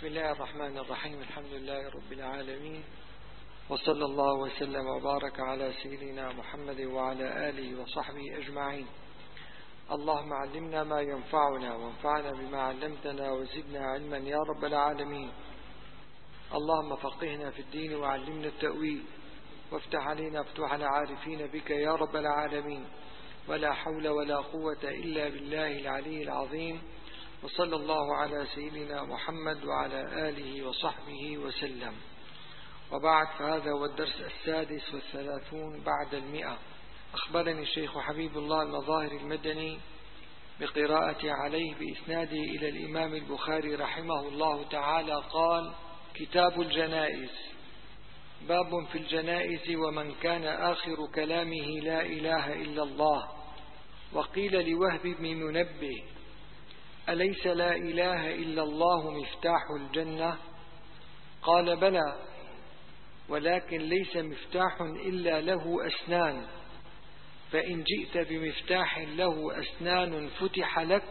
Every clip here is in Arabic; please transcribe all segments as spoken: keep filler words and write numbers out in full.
بسم الله الرحمن الرحيم. الحمد لله رب العالمين، وصلى الله وسلم وبارك على سيدنا محمد وعلى آله وصحبه أجمعين. اللهم علمنا ما ينفعنا وانفعنا بما علمتنا وزدنا علما يا رب العالمين. اللهم فقهنا في الدين وعلمنا التأويل، وافتح علينا فتوح العارفين بك يا رب العالمين. ولا حول ولا قوة إلا بالله العلي العظيم. وصلى الله على سيدنا محمد وعلى آله وصحبه وسلم. وبعد، فهذا هو الدرس السادس والثلاثون بعد المئة. أخبرني الشيخ حبيب الله المظاهر المدني بقراءة عليه بإسناده إلى الإمام البخاري رحمه الله تعالى قال: كتاب الجنائز، باب في الجنائز ومن كان آخر كلامه لا إله إلا الله. وقيل لوهب بن منبه: أليس لا إله إلا الله مفتاح الجنة؟ قال: بلى، ولكن ليس مفتاح إلا له أسنان، فإن جئت بمفتاح له أسنان فتح لك،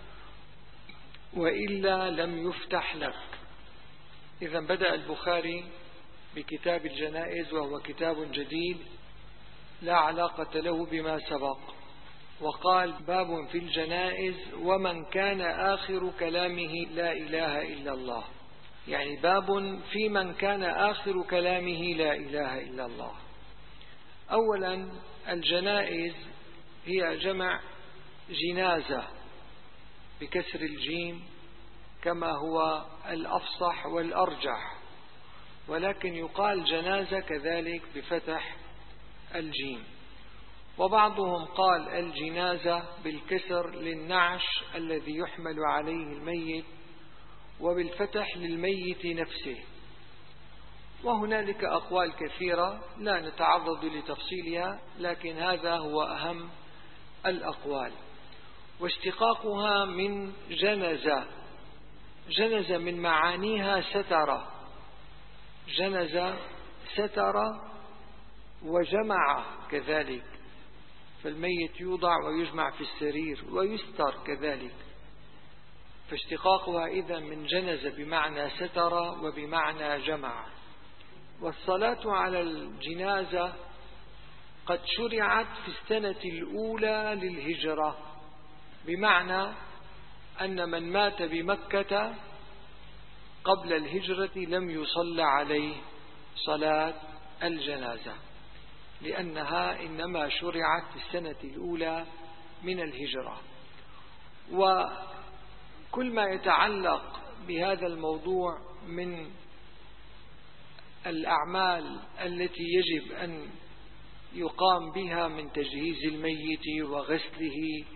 وإلا لم يفتح لك. إذا بدأ البخاري بكتاب الجنائز، وهو كتاب جديد لا علاقة له بما سبق، وقال: باب في الجنائز ومن كان آخر كلامه لا إله إلا الله. يعني باب في من كان آخر كلامه لا إله إلا الله. أولا، الجنائز هي جمع جنازة بكسر الجيم كما هو الأفصح والأرجح، ولكن يقال جنازة كذلك بفتح الجيم. وبعضهم قال الجنازة بالكسر للنعش الذي يحمل عليه الميت، وبالفتح للميت نفسه. وهنالك أقوال كثيرة لا نتعرض لتفصيلها، لكن هذا هو أهم الأقوال. واشتقاقها من جنزة، جنز من معانيها ستر، جنز ستر وجمع كذلك، فالميت يوضع ويجمع في السرير ويستر كذلك، فاشتقاقها إذن من جنز بمعنى ستر وبمعنى جمع. والصلاة على الجنازة قد شرعت في السنة الأولى للهجرة، بمعنى أن من مات بمكة قبل الهجرة لم يصلى عليه صلاة الجنازة، لأنها إنما شرعت في السنة الأولى من الهجرة. وكل ما يتعلق بهذا الموضوع من الأعمال التي يجب أن يقام بها من تجهيز الميت وغسله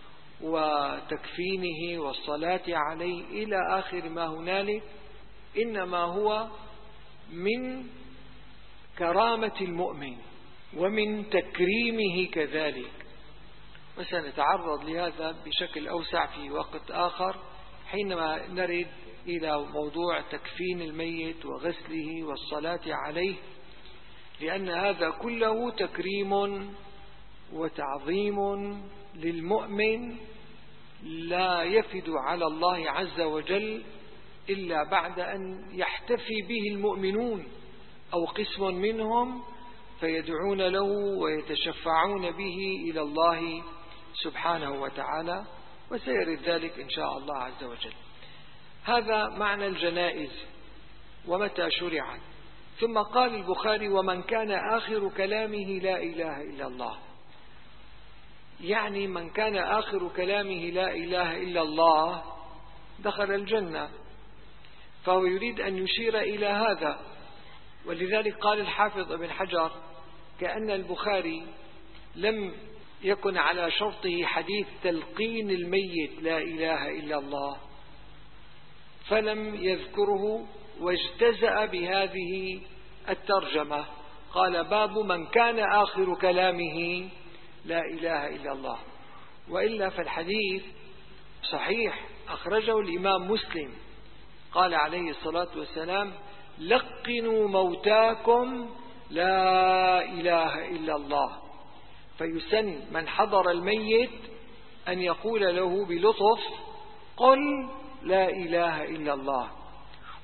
وتكفينه والصلاة عليه إلى آخر ما هنالك، إنما هو من كرامة المؤمن ومن تكريمه كذلك. وسنتعرض لهذا بشكل أوسع في وقت آخر حينما نرد إلى موضوع تكفين الميت وغسله والصلاة عليه، لأن هذا كله تكريم وتعظيم للمؤمن لا يفد على الله عز وجل إلا بعد أن يحتفي به المؤمنون أو قسم منهم، فيدعون له ويتشفعون به إلى الله سبحانه وتعالى، وسيرد ذلك إن شاء الله عز وجل. هذا معنى الجنائز ومتى شرعت. ثم قال البخاري: ومن كان آخر كلامه لا إله إلا الله. يعني من كان آخر كلامه لا إله إلا الله دخل الجنة، فهو يريد أن يشير إلى هذا. ولذلك قال الحافظ ابن حجر: كأن البخاري لم يكن على شرطه حديث تلقين الميت لا إله إلا الله، فلم يذكره، واجتزأ بهذه الترجمة، قال: باب من كان آخر كلامه لا إله إلا الله. وإلا فالحديث صحيح، أخرجه الإمام مسلم، قال عليه الصلاة والسلام: لقنوا موتاكم لا إله إلا الله. فيسن من حضر الميت أن يقول له بلطف: قل لا إله إلا الله.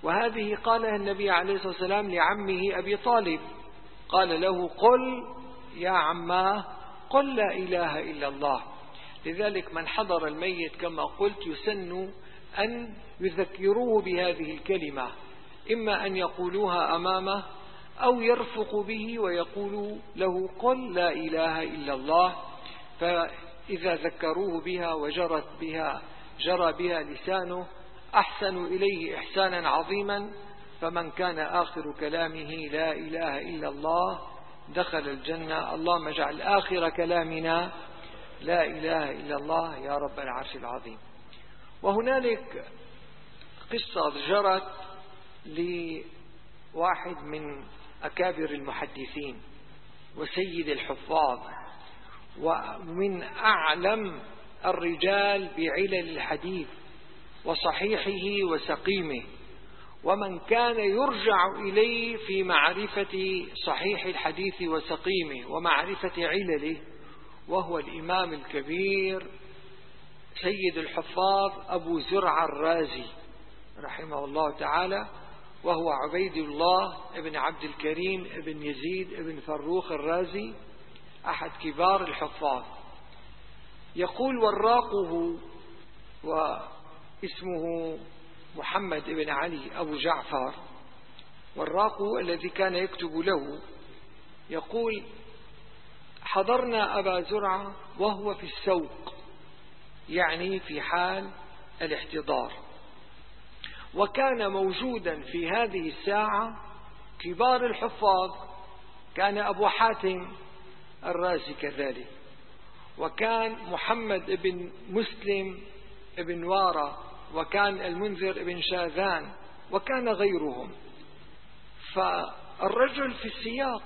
وهذه قالها النبي عليه الصلاة والسلام لعمه أبي طالب، قال له: قل يا عماه قل لا إله إلا الله. لذلك من حضر الميت كما قلت يسن أن يذكروه بهذه الكلمة، إما أن يقولوها أمامه أو يرفق به ويقولوا له: قل لا إله إلا الله. فإذا ذكروه بها وجرت بها جرى بها لسانه أحسنوا إليه إحسانا عظيما. فمن كان آخر كلامه لا إله إلا الله دخل الجنة. اللهم اجعل آخر كلامنا لا إله إلا الله يا رب العرش العظيم. وهنالك قصة جرت لواحد من أكابر المحدثين وسيد الحفاظ ومن أعلم الرجال بعلل الحديث وصحيحه وسقيمه، ومن كان يرجع إليه في معرفة صحيح الحديث وسقيمه ومعرفة علله، وهو الإمام الكبير سيد الحفاظ أبو زرع الرازي رحمه الله تعالى، وهو عبيد الله ابن عبد الكريم ابن يزيد ابن فروخ الرازي، أحد كبار الحفاظ. يقول: وراقه واسمه محمد بن علي أبو جعفر، وراقه الذي كان يكتب له، يقول: حضرنا أبا زرعة وهو في السوق، يعني في حال الاحتضار، وكان موجودا في هذه الساعة كبار الحفاظ، كان أبو حاتم الرازي كذلك، وكان محمد بن مسلم بن وارى، وكان المنذر بن شاذان، وكان غيرهم. فالرجل في السياق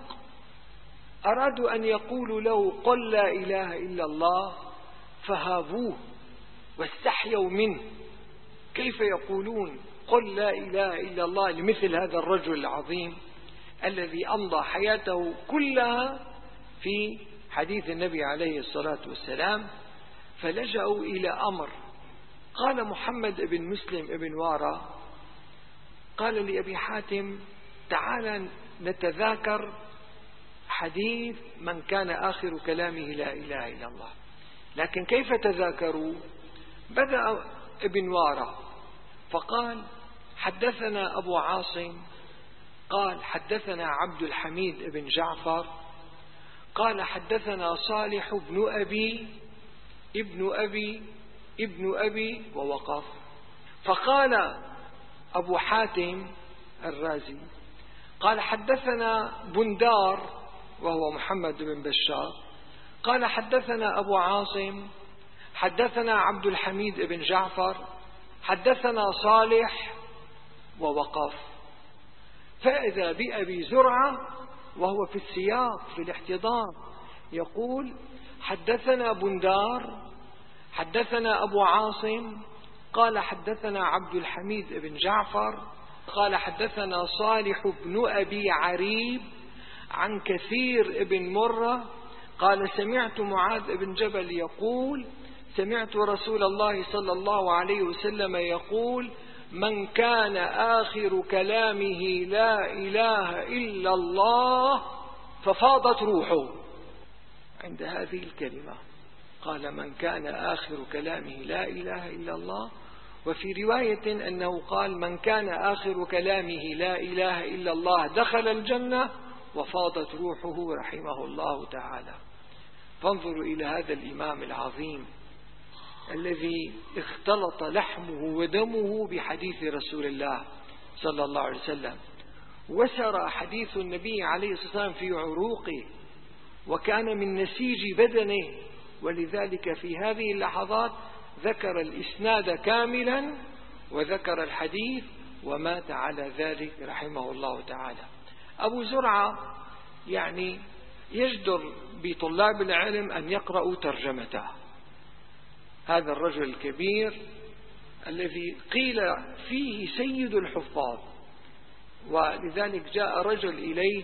أرادوا أن يقولوا له: قل لا إله إلا الله، فهابوه واستحيوا منه. كيف يقولون قل لا إله إلا الله لمثل هذا الرجل العظيم الذي أمضى حياته كلها في حديث النبي عليه الصلاة والسلام؟ فلجأوا إلى أمر. قال محمد بن مسلم بن وارى، قال لأبي حاتم: تعال نتذاكر حديث من كان آخر كلامه لا إله إلا الله. لكن كيف تذاكروا؟ بدأ ابن وارى فقال: حدثنا أبو عاصم، قال: حدثنا عبد الحميد بن جعفر، قال: حدثنا صالح بن أبي ابن أبي ابن أبي، ووقف. فقال أبو حاتم الرازي: قال: حدثنا بندار وهو محمد بن بشار، قال: حدثنا أبو عاصم، حدثنا عبد الحميد بن جعفر، حدثنا صالح، ووقف. فإذا بأبي زرعة وهو في السياق في الاحتضار يقول: حدثنا بندار، حدثنا أبو عاصم، قال: حدثنا عبد الحميد بن جعفر، قال: حدثنا صالح بن أبي عريب عن كثير بن مرة، قال: سمعت معاذ بن جبل يقول: سمعت رسول الله صلى الله عليه وسلم يقول: من كان آخر كلامه لا إله إلا الله ففاضت روحه. عند هذه الكلمة قال: من كان آخر كلامه لا إله إلا الله. وفي رواية أنه قال: من كان آخر كلامه لا إله إلا الله دخل الجنة وفاضت روحه رحمه الله تعالى. فانظروا إلى هذا الإمام العظيم الذي اختلط لحمه ودمه بحديث رسول الله صلى الله عليه وسلم، وسرى حديث النبي عليه الصلاة والسلام في عروقه، وكان من نسيج بدنه، ولذلك في هذه اللحظات ذكر الإسناد كاملا وذكر الحديث ومات على ذلك رحمه الله تعالى. أبو زرعة يعني يجدر بطلاب العلم أن يقرأوا ترجمته، هذا الرجل الكبير الذي قيل فيه سيد الحفاظ. ولذلك جاء رجل إليه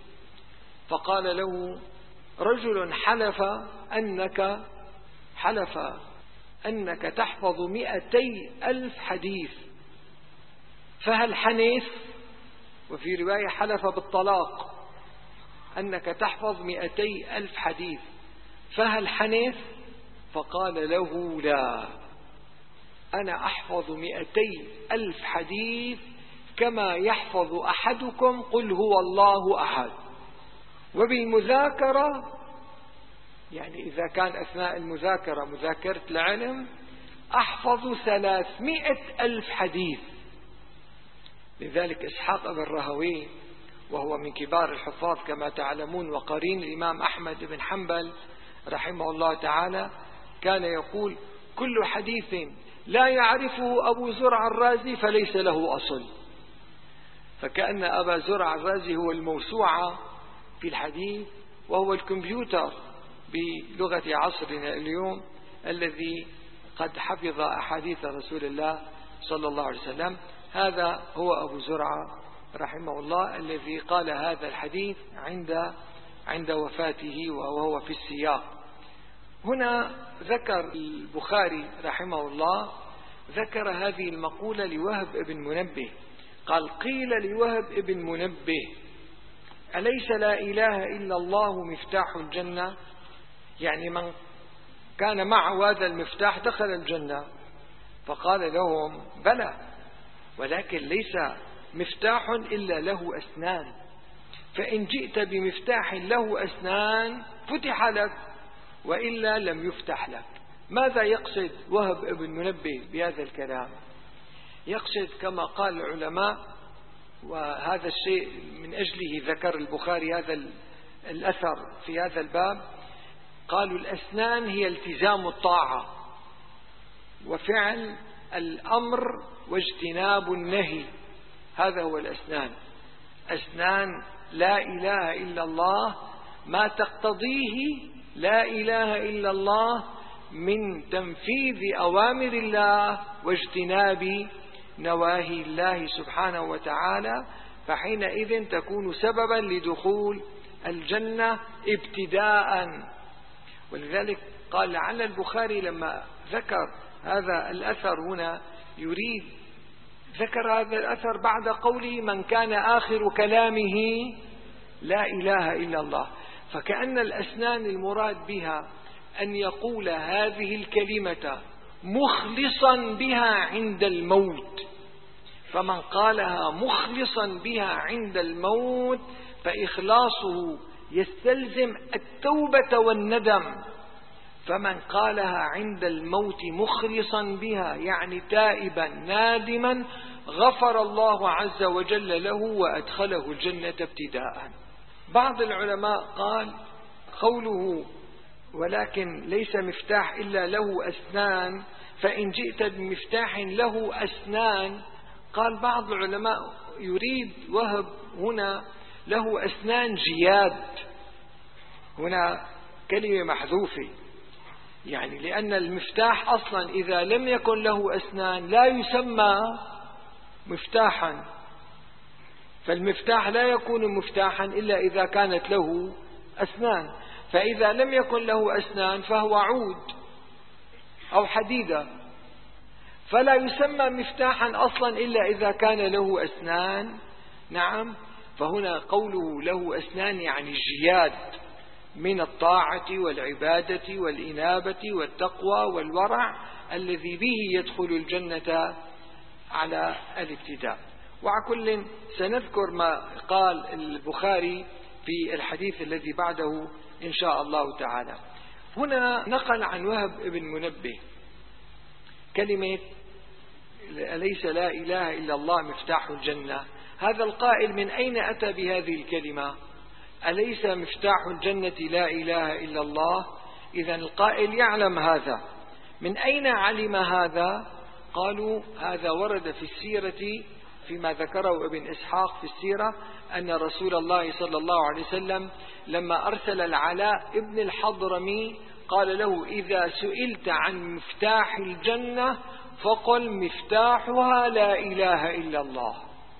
فقال له رجل: حلف أنك حلف أنك تحفظ مئتي ألف حديث، فهل حنث؟ وفي رواية حلف بالطلاق أنك تحفظ مئتي ألف حديث، فهل حنث؟ فقال له لا، أنا أحفظ مئتي ألف حديث كما يحفظ أحدكم قل هو الله أحد. وبالمذاكرة، يعني إذا كان أثناء المذاكرة مذاكرة العلم، أحفظ ثلاثمائة ألف حديث. لذلك إسحاق بن راهويه وهو من كبار الحفاظ كما تعلمون وقرين الإمام أحمد بن حنبل رحمه الله تعالى، كان يقول كل حديث لا يعرفه أبو زرع الرازي فليس له أصل. فكأن أبا زرع الرازي هو الموسوعة في الحديث، وهو الكمبيوتر بلغة عصرنا اليوم الذي قد حفظ أحاديث رسول الله صلى الله عليه وسلم. هذا هو أبو زرعة رحمه الله الذي قال هذا الحديث عند عند وفاته وهو في السياق. هنا ذكر البخاري رحمه الله ذكر هذه المقولة لوهب بن منبه، قال قيل لوهب بن منبه أليس لا إله إلا الله مفتاح الجنة؟ يعني من كان معه هذا المفتاح دخل الجنة. فقال لهم بلى، ولكن ليس مفتاح إلا له أسنان، فإن جئت بمفتاح له أسنان فتح لك، وإلا لم يفتح لك. ماذا يقصد وهب بن منبه بهذا الكلام؟ يقصد كما قال العلماء، وهذا الشيء من أجله ذكر البخاري هذا الأثر في هذا الباب، قالوا الأسنان هي التزام الطاعة وفعل الأمر واجتناب النهي، هذا هو الأسنان. أسنان لا إله إلا الله ما تقتضيه لا إله إلا الله من تنفيذ أوامر الله واجتناب نواهي الله سبحانه وتعالى، فحينئذ تكون سببا لدخول الجنة ابتداء. ولذلك قال لعل البخاري لما ذكر هذا الأثر هنا يريد ذكر هذا الأثر بعد قوله من كان آخر كلامه لا إله إلا الله، فكأن الأسنان المراد بها أن يقول هذه الكلمة مخلصا بها عند الموت، فمن قالها مخلصا بها عند الموت فإخلاصه يستلزم التوبة والندم، فمن قالها عند الموت مخلصا بها يعني تائبا نادما غفر الله عز وجل له وأدخله الجنة ابتداء. بعض العلماء قال قوله ولكن ليس مفتاح إلا له أسنان، فإن جئت بمفتاح له أسنان، قال بعض العلماء يريد وهب هنا له أسنان جياد، هنا كلمة محذوفة، يعني لأن المفتاح أصلا إذا لم يكن له أسنان لا يسمى مفتاحا، فالمفتاح لا يكون مفتاحا إلا إذا كانت له أسنان، فإذا لم يكن له أسنان فهو عود أو حديدة، فلا يسمى مفتاحا أصلا إلا إذا كان له أسنان. نعم، فهنا قوله له أسنان يعني جياد من الطاعة والعبادة والإنابة والتقوى والورع الذي به يدخل الجنة على الابتداء. وعلى كل سنذكر ما قال البخاري في الحديث الذي بعده إن شاء الله تعالى. هنا نقل عن وهب بن منبه كلمة أليس لا إله إلا الله مفتاح الجنة. هذا القائل من أين أتى بهذه الكلمة؟ أليس مفتاح الجنة لا إله إلا الله؟ إذن القائل يعلم هذا. من أين علم هذا؟ قالوا هذا ورد في السيرة فيما ذكره ابن إسحاق في السيرة أن رسول الله صلى الله عليه وسلم لما أرسل العلاء ابن الحضرمي قال له إذا سئلت عن مفتاح الجنة فقل مفتاحها لا إله إلا الله.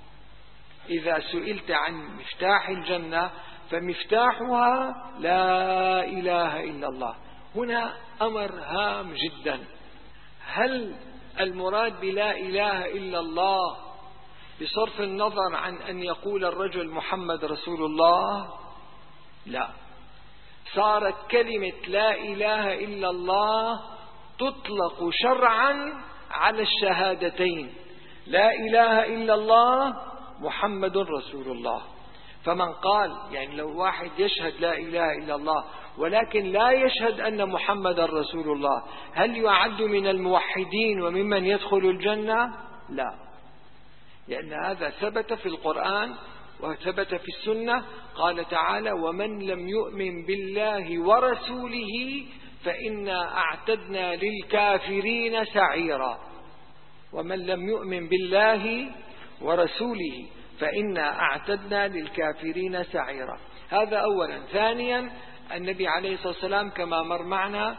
إذا سئلت عن مفتاح الجنة فمفتاحها لا إله إلا الله. هنا أمر هام جدا، هل المراد بلا إله إلا الله بصرف النظر عن أن يقول الرجل محمد رسول الله؟ لا، صارت كلمة لا إله إلا الله تطلق شرعا على الشهادتين، لا إله إلا الله محمد رسول الله. فمن قال يعني لو واحد يشهد لا إله إلا الله ولكن لا يشهد أن محمد رسول الله، هل يعد من الموحدين وممن يدخل الجنة؟ لا، لأن هذا ثبت في القرآن وثبت في السنة. قال تعالى: ومن لم يؤمن بالله ورسوله فإنا أعتدنا للكافرين سعيرا. ومن لم يؤمن بالله ورسوله فإنا أعتدنا للكافرين سعيرا. هذا أولا. ثانيا، النبي عليه الصلاة والسلام كما مر معنا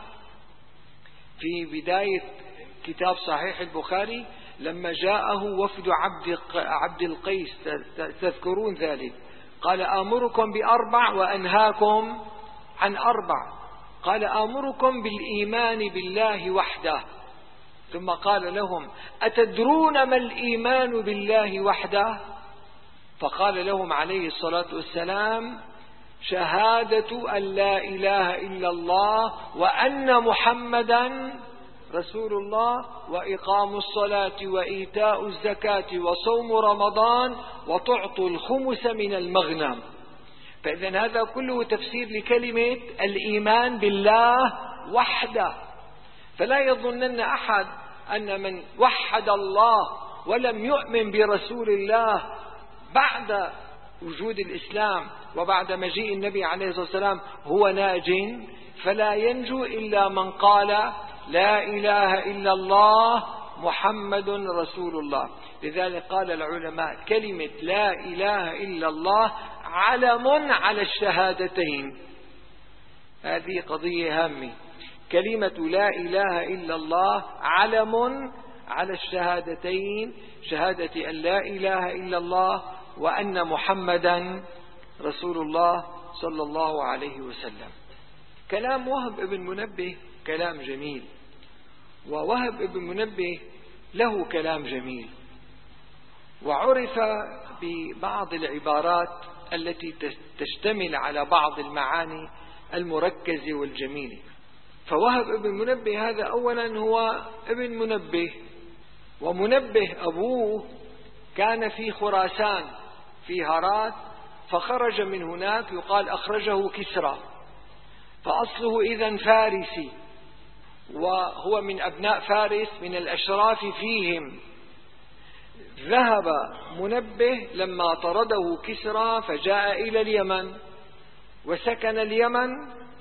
في بداية كتاب صحيح البخاري لما جاءه وفد عبد عبد القيس، تذكرون ذلك، قال: آمركم بأربع وأنهاكم عن أربع. قال: آمركم بالإيمان بالله وحده. ثم قال لهم: أتدرون ما الإيمان بالله وحده؟ فقال لهم عليه الصلاة والسلام: شهادة أن لا إله إلا الله وأن محمدا رسول الله وإقام الصلاة وإيتاء الزكاة وصوم رمضان وتعطوا الخمس من المغنم. فإذا هذا كله تفسير لكلمة الإيمان بالله وحده. فلا يظنن أحد أن من وحد الله ولم يؤمن برسول الله بعد وجود الإسلام وبعد مجيء النبي عليه الصلاة والسلام هو ناج. فلا ينجو إلا من قال: لا إله إلا الله محمد رسول الله. لذلك قال العلماء: كلمة لا إله إلا الله علم على الشهادتين. هذه قضية هامة. كلمة لا إله إلا الله علم على الشهادتين، شهادة أن لا إله إلا الله وأن محمدا رسول الله صلى الله عليه وسلم. كلام وهب ابن منبه كلام جميل، ووهب ابن منبه له كلام جميل، وعرف ببعض العبارات التي تشتمل على بعض المعاني المركزة والجميلة. فوهب ابن منبه هذا أولا هو ابن منبه، ومنبه أبوه كان في خراسان في هرات، فخرج من هناك، يقال أخرجه كسرى، فأصله إذن فارسي، وهو من أبناء فارس من الأشراف فيهم. ذهب منبه لما طرده كسرى فجاء إلى اليمن وسكن اليمن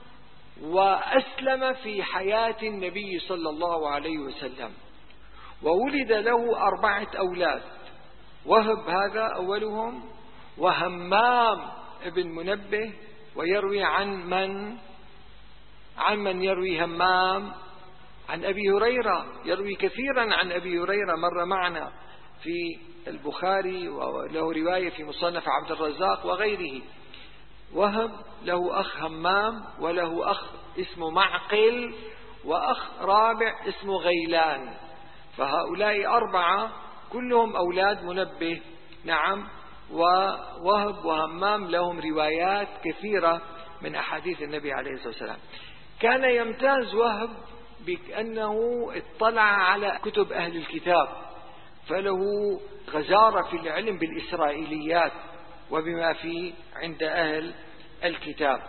وأسلم في حياة النبي صلى الله عليه وسلم، وولد له أربعة أولاد. وهب هذا أولهم، وهمام ابن منبه، ويروي عن من عن من يروي همام؟ عن أبي هريرة، يروي كثيرا عن أبي هريرة، مر معنا في البخاري وله رواية في مصنف عبد الرزاق وغيره. وهب له أخ همام، وله أخ اسمه معقل، وأخ رابع اسمه غيلان. فهؤلاء أربعة كلهم أولاد منبه. نعم. ووهب وهمام لهم روايات كثيرة من أحاديث النبي عليه الصلاة والسلام. كان يمتاز وهب بأنه اطلع على كتب أهل الكتاب، فله غزارة في العلم بالإسرائيليات وبما فيه عند أهل الكتاب.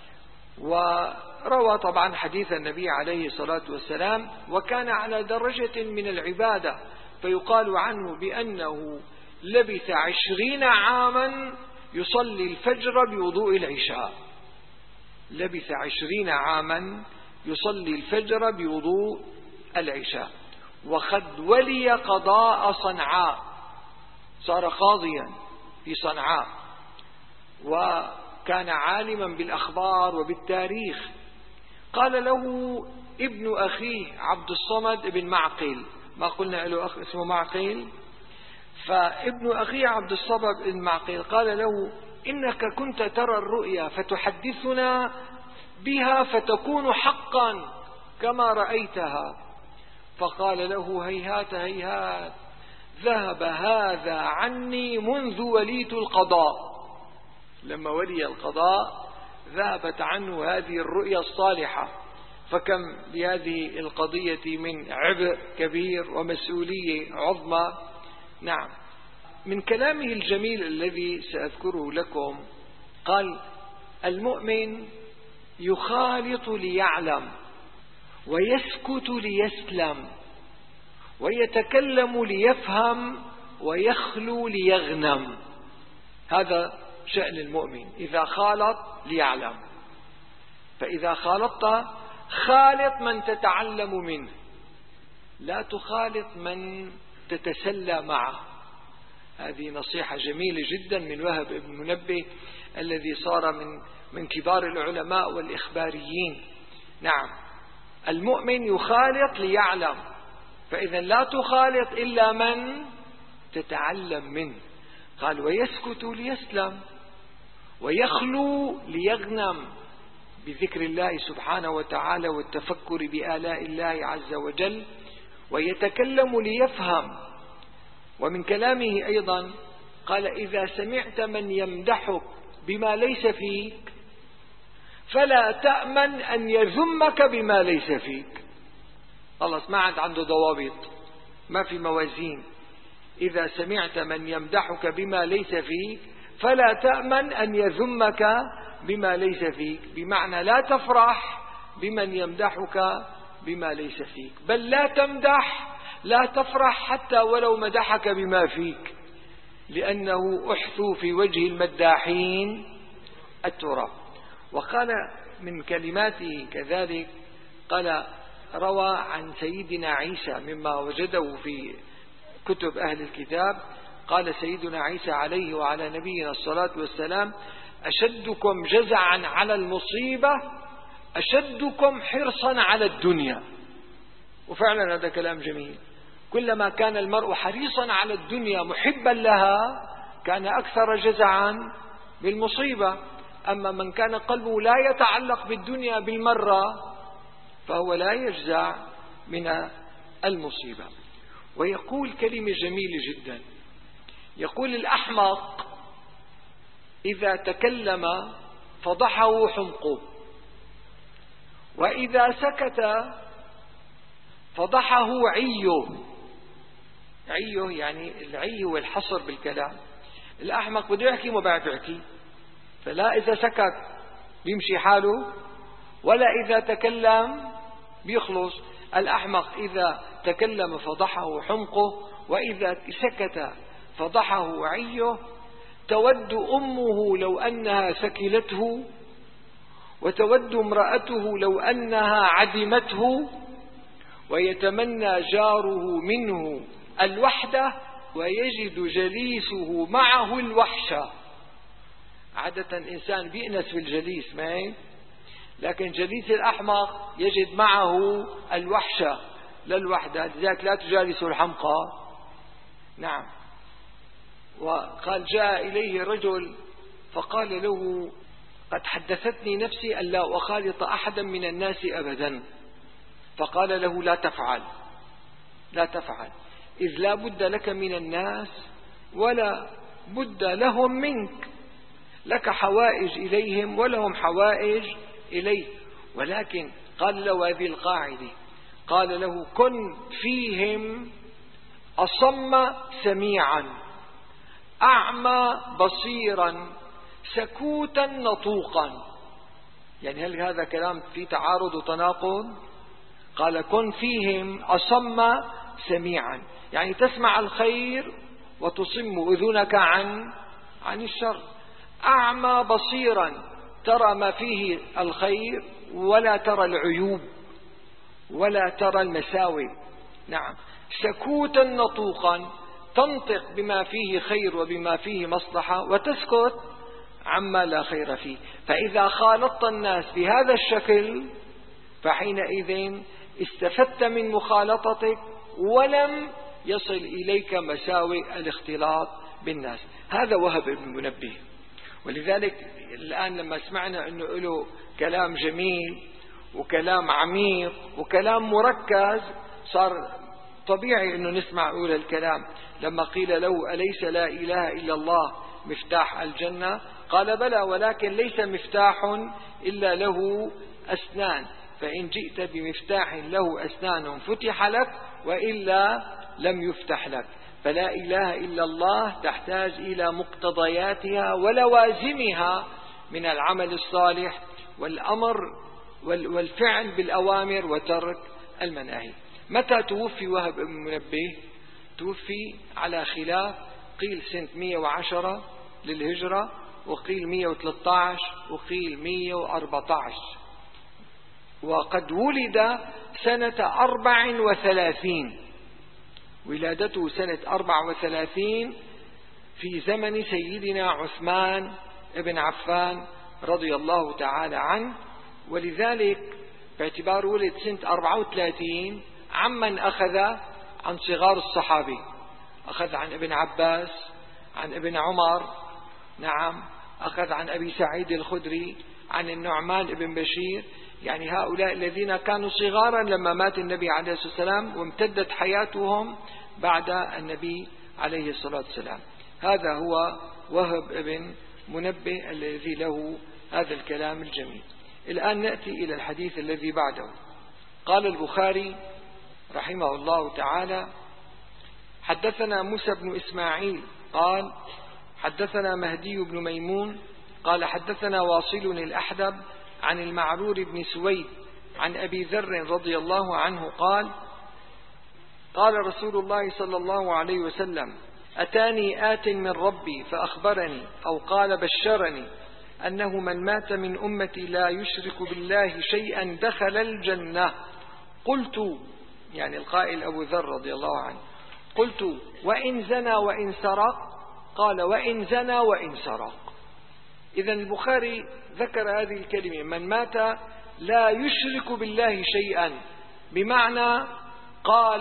وروى طبعا حديث النبي عليه الصلاة والسلام، وكان على درجة من العبادة، فيقال عنه بأنه لبث عشرين عاما يصلي الفجر بوضوء العشاء. لبث عشرين عاما يصلي الفجر بوضوء العشاء. وقد ولي قضاء صنعاء، صار قاضيا في صنعاء، وكان عالما بالأخبار وبالتاريخ. قال له ابن أخيه عبد الصمد ابن معقل، ما قلنا له أخ اسمه معقل، فابن أخيه عبد الصمد ابن معقل قال له: إنك كنت ترى الرؤيا فتحدثنا بها فتكون حقا كما رأيتها. فقال له: هيهات هيهات، ذهب هذا عني منذ وليت القضاء. لما ولي القضاء ذهبت عنه هذه الرؤيا الصالحة، فكم بهذه القضية من عبء كبير ومسؤولية عظمى. نعم. من كلامه الجميل الذي سأذكره لكم قال: المؤمن يخالط ليعلم، ويسكت ليسلم، ويتكلم ليفهم، ويخلو ليغنم. هذا شأن المؤمن. إذا خالط ليعلم، فإذا خالطت خالط من تتعلم منه، لا تخالط من تتسلى معه. هذه نصيحة جميلة جدا من وهب بن منبه الذي صار من من كبار العلماء والإخباريين. نعم. المؤمن يخالط ليعلم، فإذا لا تخالط إلا من تتعلم منه. قال: ويسكت ليسلم، ويخلو ليغنم بذكر الله سبحانه وتعالى والتفكر بآلاء الله عز وجل، ويتكلم ليفهم. ومن كلامه أيضا قال: إذا سمعت من يمدحك بما ليس فيك فلا تأمن أن يذمك بما ليس فيك. خلاص، ما عاد عنده ضوابط، ما في موازين. إذا سمعت من يمدحك بما ليس فيك فلا تأمن أن يذمك بما ليس فيك، بمعنى لا تفرح بمن يمدحك بما ليس فيك، بل لا تمدح، لا تفرح حتى ولو مدحك بما فيك، لأنه أحثوا في وجه المداحين التراب. وقال من كلماته كذلك، قال: روى عن سيدنا عيسى مما وجده في كتب أهل الكتاب، قال سيدنا عيسى عليه وعلى نبينا الصلاة والسلام: أشدكم جزعا على المصيبة أشدكم حرصا على الدنيا. وفعلا هذا كلام جميل. كلما كان المرء حريصا على الدنيا محبا لها كان أكثر جزعا بالمصيبة. أما من كان قلبه لا يتعلق بالدنيا بالمرة فهو لا يجزع من المصيبة. ويقول كلمة جميلة جدا، يقول: الأحمق إذا تكلم فضحه حمقه، وإذا سكت فضحه عيه. عيه يعني العي هو الحصر بالكلام. الأحمق بده يحكي ما بعد يحكي، فلا إذا سكت بيمشي حاله، ولا إذا تكلم بيخلص. الأحمق إذا تكلم فضحه حمقه، وإذا سكت فضحه عيه. تود أمه لو أنها ثكلته، وتود امرأته لو أنها عدمته، ويتمنى جاره منه الوحدة، ويجد جليسه معه الوحشة. عادة إنسان بيأنس في الجليس معي، لكن جليس الأحمق يجد معه الوحشة لا الوحدة، لذلك لا تجالس الحمقى. نعم. وقال: جاء إليه رجل فقال له: قد حدثتني نفسي أن لا أخالط أحدا من الناس أبدا. فقال له: لا تفعل، لا تفعل، إذ لا بد لك من الناس ولا بد لهم منك، لك حوائج إليهم ولهم حوائج إليه. ولكن قال له هذه القاعدة، قال له: كن فيهم أصم سميعا، أعمى بصيرا، سكوتا نطوقا. يعني هل هذا كلام في تعارض وتناقض؟ قال: كن فيهم أصم سميعا، يعني تسمع الخير وتصم أذنك عن عن الشر. أعمى بصيرا، ترى ما فيه الخير ولا ترى العيوب ولا ترى المساوئ. نعم. سكوتا نطوقا، تنطق بما فيه خير وبما فيه مصلحة، وتسكت عما لا خير فيه. فإذا خالطت الناس بهذا الشكل فحينئذ استفدت من مخالطتك ولم يصل إليك مساوئ الاختلاط بالناس. هذا وهب بن منبه. ولذلك الآن لما سمعنا أنه له كلام جميل وكلام عميق وكلام مركز، صار طبيعي أنه نسمع أولى الكلام لما قيل له أليس لا إله إلا الله مفتاح الجنة؟ قال بلى، ولكن ليس مفتاح إلا له أسنان، فإن جئت بمفتاح له أسنان فتح لك، وإلا لم يفتح لك. فلا إله إلا الله تحتاج إلى مقتضياتها ولوازمها من العمل الصالح والأمر والفعل بالأوامر وترك المناهي. متى توفي وهب بن منبه؟ توفي على خلاف، قيل سنة مئة وعشرة للهجرة، وقيل مئة وثلاثة عشر، وقيل مئة وأربعة عشر، وقد ولد سنة أربع وثلاثين، ولادته سنة أربع وثلاثين في زمن سيدنا عثمان بن عفان رضي الله تعالى عنه. ولذلك باعتبار ولد سنة أربعة وثلاثين عمن أخذ عن صغار الصحابة، أخذ عن ابن عباس، عن ابن عمر، نعم، أخذ عن أبي سعيد الخدري، عن النعمان بن بشير، يعني هؤلاء الذين كانوا صغارا لما مات النبي عليه الصلاة والسلام، وامتدت حياتهم بعد النبي عليه الصلاة والسلام. هذا هو وهب بن منبه الذي له هذا الكلام الجميل. الآن نأتي إلى الحديث الذي بعده. قال البخاري رحمه الله تعالى: حدثنا موسى بن إسماعيل قال حدثنا مهدي بن ميمون قال حدثنا واصل الأحدب عن المعرور بن سويد عن أبي ذر رضي الله عنه قال: قال رسول الله صلى الله عليه وسلم: أتاني آت من ربي فأخبرني أو قال بشرني أنه من مات من أمتي لا يشرك بالله شيئا دخل الجنة. قلت، يعني القائل أبو ذر رضي الله عنه، قلت: وإن زنى وإن سرق؟ قال: وإن زنى وإن سرق. إذن البخاري ذكر هذه الكلمة: من مات لا يشرك بالله شيئا، بمعنى قال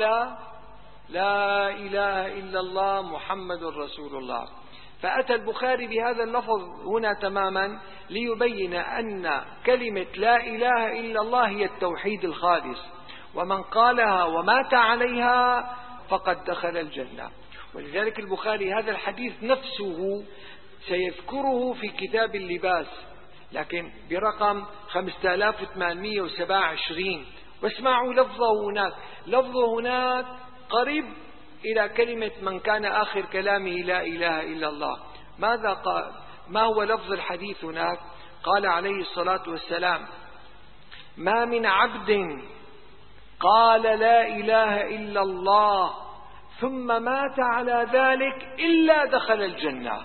لا إله إلا الله محمد رسول الله. فأتى البخاري بهذا اللفظ هنا تماما ليبين أن كلمة لا إله إلا الله هي التوحيد الخالص، ومن قالها ومات عليها فقد دخل الجنة. ولذلك البخاري هذا الحديث نفسه سيذكره في كتاب اللباس، لكن برقم خمسة آلاف وثمانمئة وسبعة وعشرين، واسمعوا لفظه هناك. لفظه هناك قريب إلى كلمة من كان آخر كلامه لا إله إلا الله. ماذا قال؟ ما هو لفظ الحديث هناك؟ قال عليه الصلاة والسلام: ما من عبد قال لا إله إلا الله ثم مات على ذلك إلا دخل الجنة.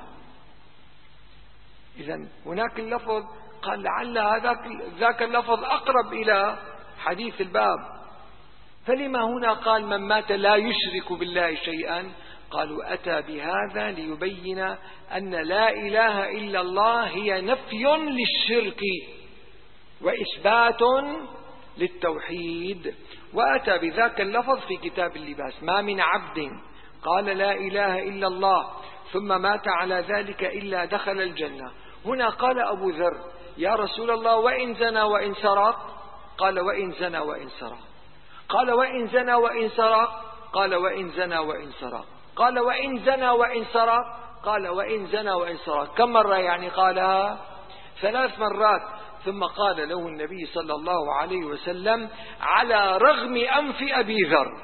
إذن هناك اللفظ قال لعل هذاك ذاك اللفظ أقرب إلى حديث الباب، فلما هنا قال من مات لا يشرك بالله شيئا؟ قالوا أتى بهذا ليبين أن لا إله إلا الله هي نفي للشرك وإثبات للتوحيد، وأتى بذاك اللفظ في كتاب اللباس: ما من عبد قال لا إله إلا الله ثم مات على ذلك إلا دخل الجنة. هنا قال أبو ذر: يا رسول الله وإن زنى وإن سرق؟ قال: وإن زنى وإن سرق. قال: وإن زنى وإن سرق؟ قال: وإن زنى وإن سرق. قال: وإن زنى وإن سرق؟ قال: وإن زنى وإن سرق. كم مرة يعني قالها؟ ثلاث مرات. ثم قال له النبي صلى الله عليه وسلم: على رغم أنف أبي ذر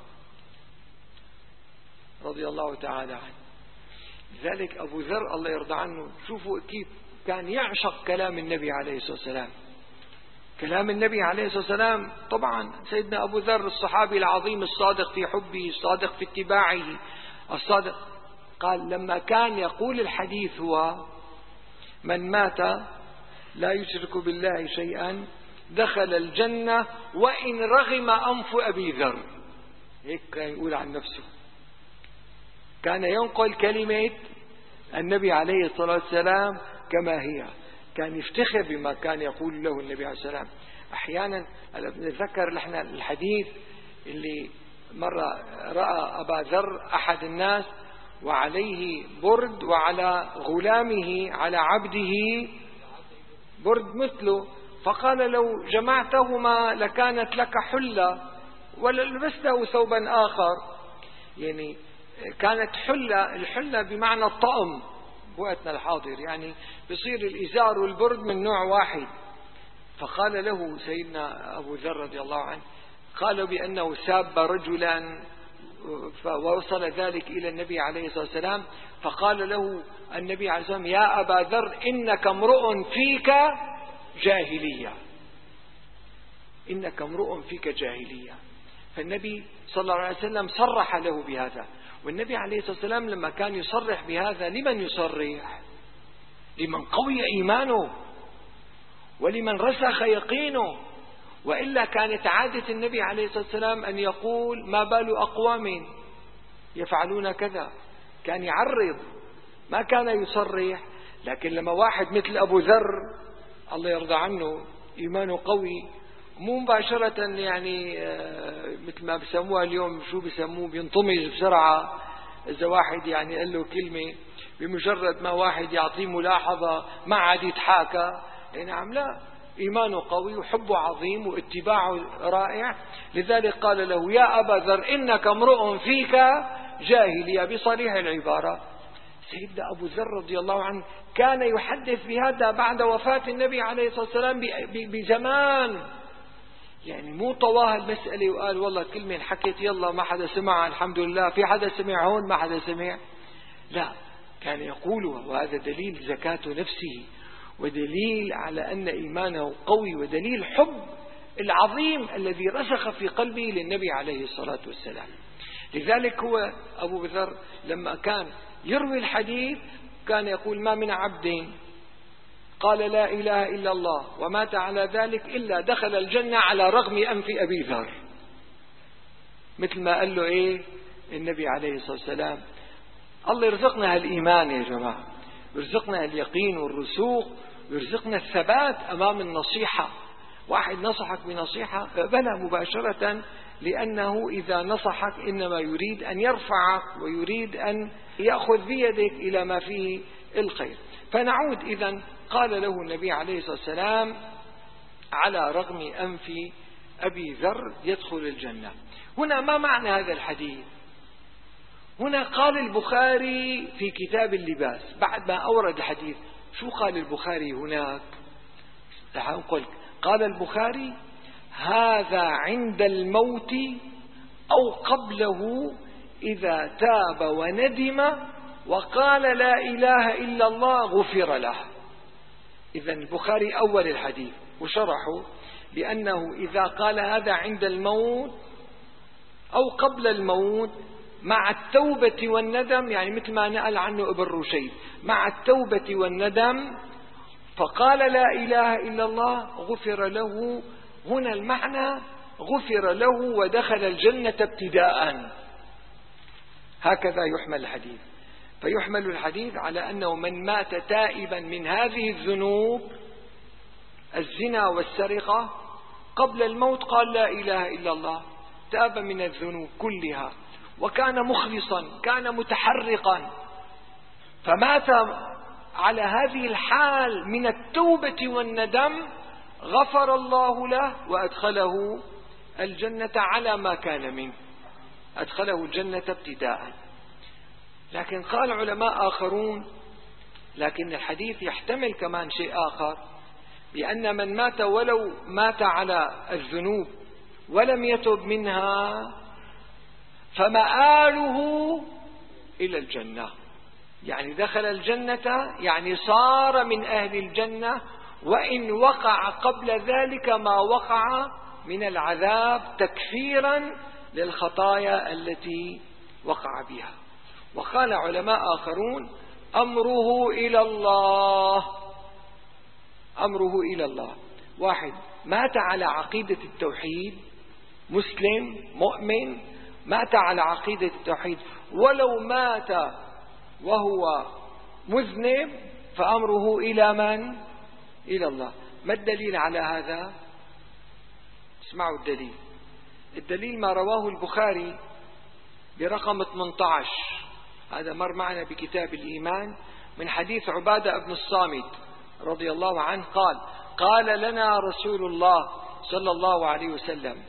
رضي الله تعالى عنه. لذلك أبو ذر الله يرضى عنه، شوفوا كيف كان يعشق كلام النبي عليه الصلاة والسلام. كلام النبي عليه الصلاة والسلام، طبعا سيدنا أبو ذر الصحابي العظيم الصادق في حبه، الصادق في اتباعه، الصادق، قال لما كان يقول الحديث هو: من مات لا يشرك بالله شيئا دخل الجنة وإن رغم أنف أبي ذر. هيك كان يقول عن نفسه، كان ينقل كلمة النبي عليه الصلاة والسلام كما هي، كان يفتخر بما كان يقول له النبي عليه الصلاة والسلام. أحيانا نتذكر نحن الحديث اللي مرة رأى أبا ذر أحد الناس وعليه برد وعلى غلامه على عبده برد مثله، فقال: لو جمعتهما لكانت لك حلة. ولبس له ثوبا آخر، يعني كانت حلة، الحلة بمعنى الطقم بوقتنا الحاضر، يعني بصير الإزار والبرد من نوع واحد. فقال له سيدنا أبو ذر رضي الله عنه، قالوا بأنه ساب رجلا فوصل ذلك إلى النبي عليه الصلاة والسلام، فقال له النبي عليه الصلاة والسلام: يا أبا ذر إنك امرؤ فيك جاهلية، إنك امرؤ فيك جاهلية. فالنبي صلى الله عليه وسلم صرح له بهذا. والنبي عليه الصلاة والسلام لما كان يصرح بهذا، لمن يصرح؟ لمن قوي إيمانه ولمن رسخ يقينه. وإلا كانت عادة النبي عليه الصلاة والسلام أن يقول: ما بال أقوام يفعلون كذا، كان يعرض، ما كان يصرح. لكن لما واحد مثل أبو ذر الله يرضى عنه إيمانه قوي، مو مباشرة يعني مثل ما بسموها اليوم، شو بسموه، بينطمز بسرعة. إذا واحد يعني قال له كلمة، بمجرد ما واحد يعطيه ملاحظة ما عاد يتحاكى. نعم، لا، إيمانه قوي وحبه عظيم واتباعه رائع. لذلك قال له: يا أبا ذر إنك امرؤ فيك جاهلية، بصريح العبارة. سيدنا أبو ذر رضي الله عنه كان يحدث بهذا بعد وفاة النبي عليه الصلاة والسلام بزمان، يعني مو طواه المسألة وقال والله كلمة حكيت يلا ما حدا سمع، الحمد لله، في حدا سمع هون ما حدا سمع. لا، كان يقولها، وهذا دليل زكاة نفسه، ودليل على أن إيمانه قوي، ودليل حب العظيم الذي رسخ في قلبه للنبي عليه الصلاة والسلام. لذلك هو أبو ذر لما كان يروي الحديث كان يقول: ما من عبد قال لا إله إلا الله ومات على ذلك إلا دخل الجنة على رغم أنف أبي ذر. مثل ما قال له إيه النبي عليه الصلاة والسلام. الله يرزقنا هالإيمان يا جماعة، يرزقنا اليقين والرسوخ، ويرزقنا الثبات أمام النصيحة. واحد نصحك بنصيحة اقبلها مباشرة، لأنه إذا نصحك إنما يريد أن يرفعك ويريد أن يأخذ بيدك إلى ما فيه الخير. فنعود إذن، قال له النبي عليه الصلاة والسلام: على رغم أنف أبي ذر يدخل الجنة. هنا ما معنى هذا الحديث؟ هنا قال البخاري في كتاب اللباس بعد ما أورد الحديث، شو قال البخاري هناك؟ نقول قال البخاري: هذا عند الموت أو قبله إذا تاب وندم وقال لا إله إلا الله غفر له. إذن البخاري أول الحديث وشرحه بأنه إذا قال هذا عند الموت أو قبل الموت مع التوبة والندم، يعني مثل ما نقل عنه ابن رشيد، مع التوبة والندم فقال لا إله إلا الله غفر له. هنا المعنى غفر له ودخل الجنة ابتداء. هكذا يحمل الحديث. فيحمل الحديث على أنه من مات تائبا من هذه الذنوب، الزنا والسرقة، قبل الموت قال لا إله إلا الله، تاب من الذنوب كلها وكان مخلصا، كان متحرقا، فمات على هذه الحال من التوبة والندم، غفر الله له وأدخله الجنة على ما كان منه، أدخله الجنة ابتداء. لكن قال علماء آخرون: لكن الحديث يحتمل كمان شيء آخر، بأن من مات ولو مات على الذنوب ولم يتب منها فمآله إلى الجنة، يعني دخل الجنة، يعني صار من أهل الجنة، وإن وقع قبل ذلك ما وقع من العذاب تكفيرا للخطايا التي وقع بها. وقال علماء آخرون: أمره إلى الله، أمره إلى الله. واحد مات على عقيدة التوحيد، مسلم مؤمن مات على عقيدة التوحيد، ولو مات وهو مذنب فأمره إلى من؟ إلى الله. ما الدليل على هذا؟ اسمعوا الدليل. الدليل ما رواه البخاري برقم ثمانية عشر، هذا مر معنا بكتاب الإيمان، من حديث عبادة بن الصامت رضي الله عنه قال: قال لنا رسول الله صلى الله عليه وسلم: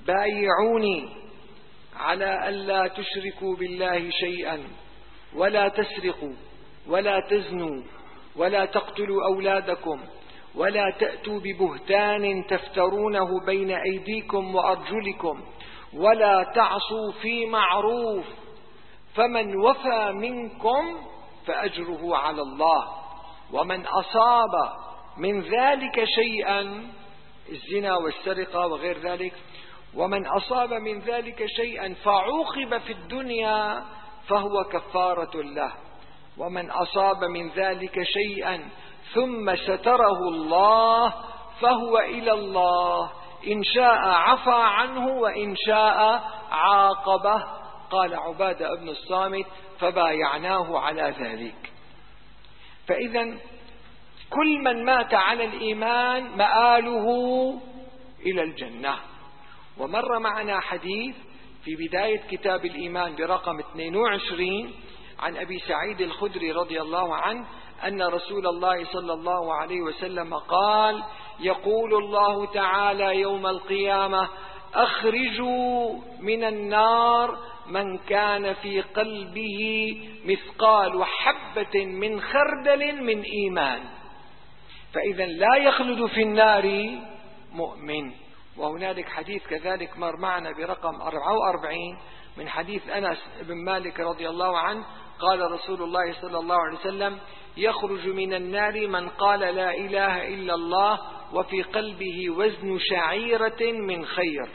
بايعوني على ألا تشركوا بالله شيئا ولا تسرقوا ولا تزنوا ولا تقتلوا أولادكم ولا تأتوا ببهتان تفترونه بين أيديكم وأرجلكم ولا تعصوا في معروف فمن وفى منكم فأجره على الله ومن أصاب من ذلك شيئا الزنا والسرقة وغير ذلك ومن أصاب من ذلك شيئا فعوقب في الدنيا فهو كفارة له ومن أصاب من ذلك شيئا ثم ستره الله فهو إلى الله إن شاء عفى عنه وإن شاء عاقبه. قال عبادة بن الصامت فبايعناه على ذلك. فإذا كل من مات على الإيمان مآله إلى الجنة. ومر معنا حديث في بداية كتاب الإيمان برقم اثنين وعشرين عن أبي سعيد الخدري رضي الله عنه أن رسول الله صلى الله عليه وسلم قال: يقول الله تعالى يوم القيامة: أخرجوا من النار من كان في قلبه مثقال حبة من خردل من إيمان. فإذا لا يخلد في النار مؤمن. وهنالك حديث كذلك مر معنا برقم أربعة وأربعين من حديث أنس بن مالك رضي الله عنه قال رسول الله صلى الله عليه وسلم: يخرج من النار من قال لا إله إلا الله وفي قلبه وزن شعيرة من خير،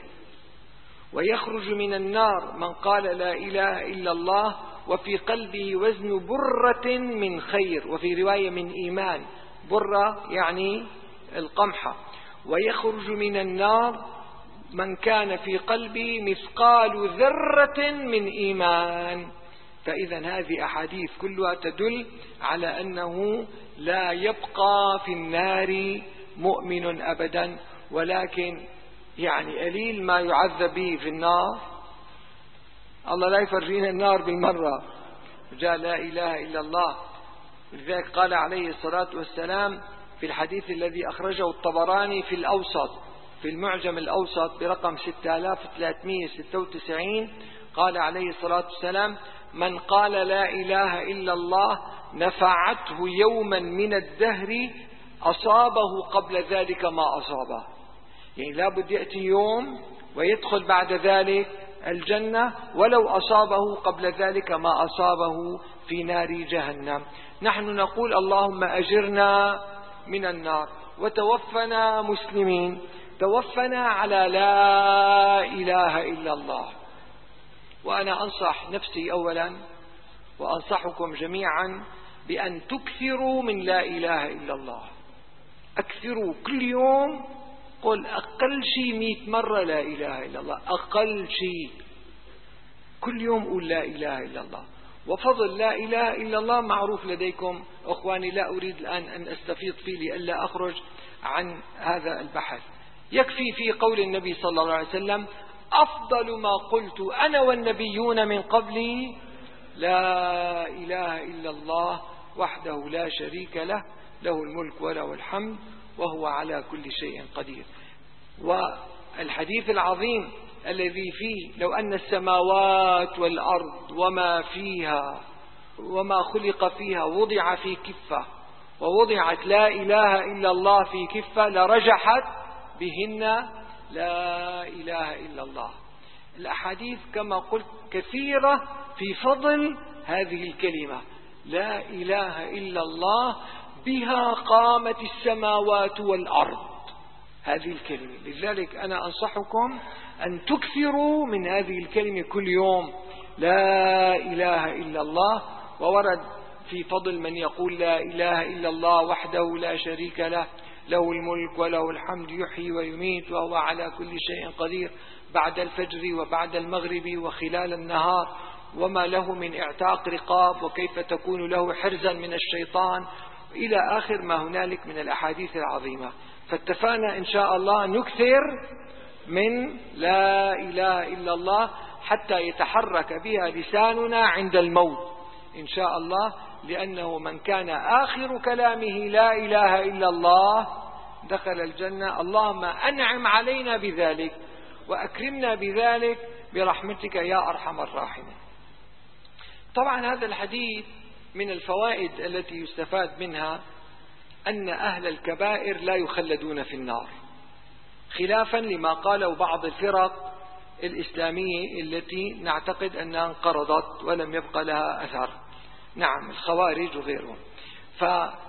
ويخرج من النار من قال لا إله إلا الله وفي قلبه وزن برة من خير، وفي رواية من إيمان، برة يعني القمحة. ويخرج من النار من كان في قلبه مثقال ذرة من إيمان. فإذا هذه أحاديث كلها تدل على أنه لا يبقى في النار مؤمن أبدا، ولكن يعني قليل ما يعذب به في النار. الله لا يفرجينا النار بالمرة. جاء لا إله إلا الله. لذلك قال عليه الصلاة والسلام في الحديث الذي أخرجه الطبراني في الأوسط في المعجم الأوسط برقم ستة آلاف وثلاثمئة وستة وتسعين، قال عليه الصلاة والسلام: من قال لا إله إلا الله نفعته يوما من الدهر أصابه قبل ذلك ما أصابه. يعني لا بد يأتي يوم ويدخل بعد ذلك الجنة ولو أصابه قبل ذلك ما أصابه في نار جهنم. نحن نقول: اللهم أجرنا من النار وتوفنا مسلمين، توفنا على لا إله إلا الله. وأنا أنصح نفسي أولا وأنصحكم جميعا بأن تكثروا من لا إله إلا الله. أكثروا كل يوم، قل أقل شيء مئة مرة لا إله إلا الله، أقل شيء كل يوم قل لا إله إلا الله. وفضل لا إله إلا الله معروف لديكم أخواني، لا أريد الآن أن أستفيض فيه لئلا أخرج عن هذا البحث. يكفي في قول النبي صلى الله عليه وسلم: أفضل ما قلت أنا والنبيون من قبلي لا إله إلا الله وحده لا شريك له، له الملك وله الحمد وهو على كل شيء قدير. والحديث العظيم الذي فيه: لو أن السماوات والأرض وما فيها وما خلق فيها وضع في كفة ووضعت لا إله إلا الله في كفة لرجحت بهن لا إله إلا الله. الأحاديث كما قلت كثيرة في فضل هذه الكلمة لا إله إلا الله، بها قامت السماوات والأرض، هذه الكلمة. لذلك أنا أنصحكم أن تكثروا من هذه الكلمة كل يوم لا إله إلا الله. وورد في فضل من يقول لا إله إلا الله وحده لا شريك له، له الملك وله الحمد يحيي ويميت وهو على كل شيء قدير، بعد الفجر وبعد المغرب وخلال النهار، وما له من اعتاق رقاب، وكيف تكون له حرزا من الشيطان، إلى آخر ما هنالك من الأحاديث العظيمة. فاتفقنا إن شاء الله نكثر من لا إله إلا الله حتى يتحرك بها لساننا عند الموت إن شاء الله، لأنه من كان آخر كلامه لا إله إلا الله دخل الجنة. اللهم أنعم علينا بذلك وأكرمنا بذلك برحمتك يا أرحم الراحمين. طبعا هذا الحديث من الفوائد التي يستفاد منها أن أهل الكبائر لا يخلدون في النار، خلافا لما قاله بعض الفرق الإسلامية التي نعتقد أنها انقرضت ولم يبقى لها أثر، نعم الخوارج وغيرهم. فبعض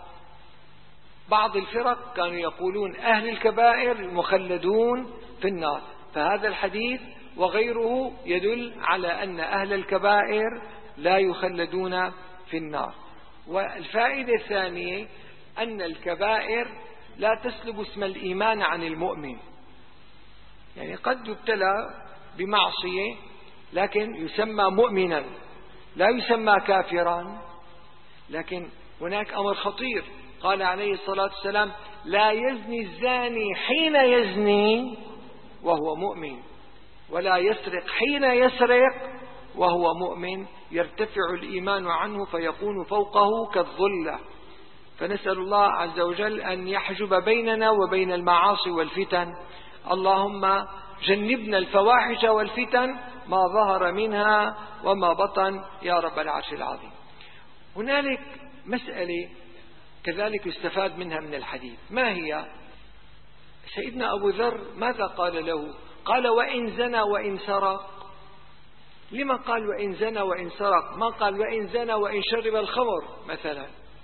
الفرق كانوا يقولون أهل الكبائر مخلدون في النار، فهذا الحديث وغيره يدل على أن أهل الكبائر لا يخلدون في النار. والفائدة الثانية أن الكبائر لا تسلب اسم الإيمان عن المؤمن، يعني قد يبتلى بمعصية لكن يسمى مؤمنا لا يسمى كافرا. لكن هناك أمر خطير، قال عليه الصلاة والسلام: لا يزني الزاني حين يزني وهو مؤمن، ولا يسرق حين يسرق وهو مؤمن، يرتفع الإيمان عنه فيكون فوقه كالظلة. فنسأل الله عز وجل أن يحجب بيننا وبين المعاصي والفتن. اللهم جنبنا الفواحش والفتن ما ظهر منها وما بطن يا رب العرش العظيم. هنالك مسألة كذلك يستفاد منها من الحديث، ما هي؟ سيدنا أبو ذر ماذا قال له؟ قال: وإن زنى وإن سرق. لما قال وإن زنى وإن سرق؟ ما قال وإن زنى وإن شرب الخمر مثلا؟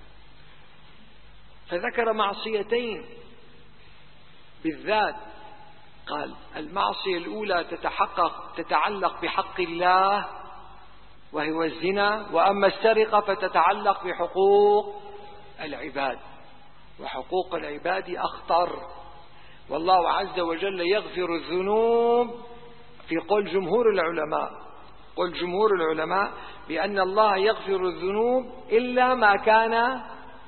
فذكر معصيتين بالذات، قال المعصية الأولى تتحقق تتعلق بحق الله وهو الزنا، وأما السرقة فتتعلق بحقوق العباد، وحقوق العباد أخطر. والله عز وجل يغفر الذنوب في قول جمهور العلماء، قول جمهور العلماء بأن الله يغفر الذنوب إلا ما كان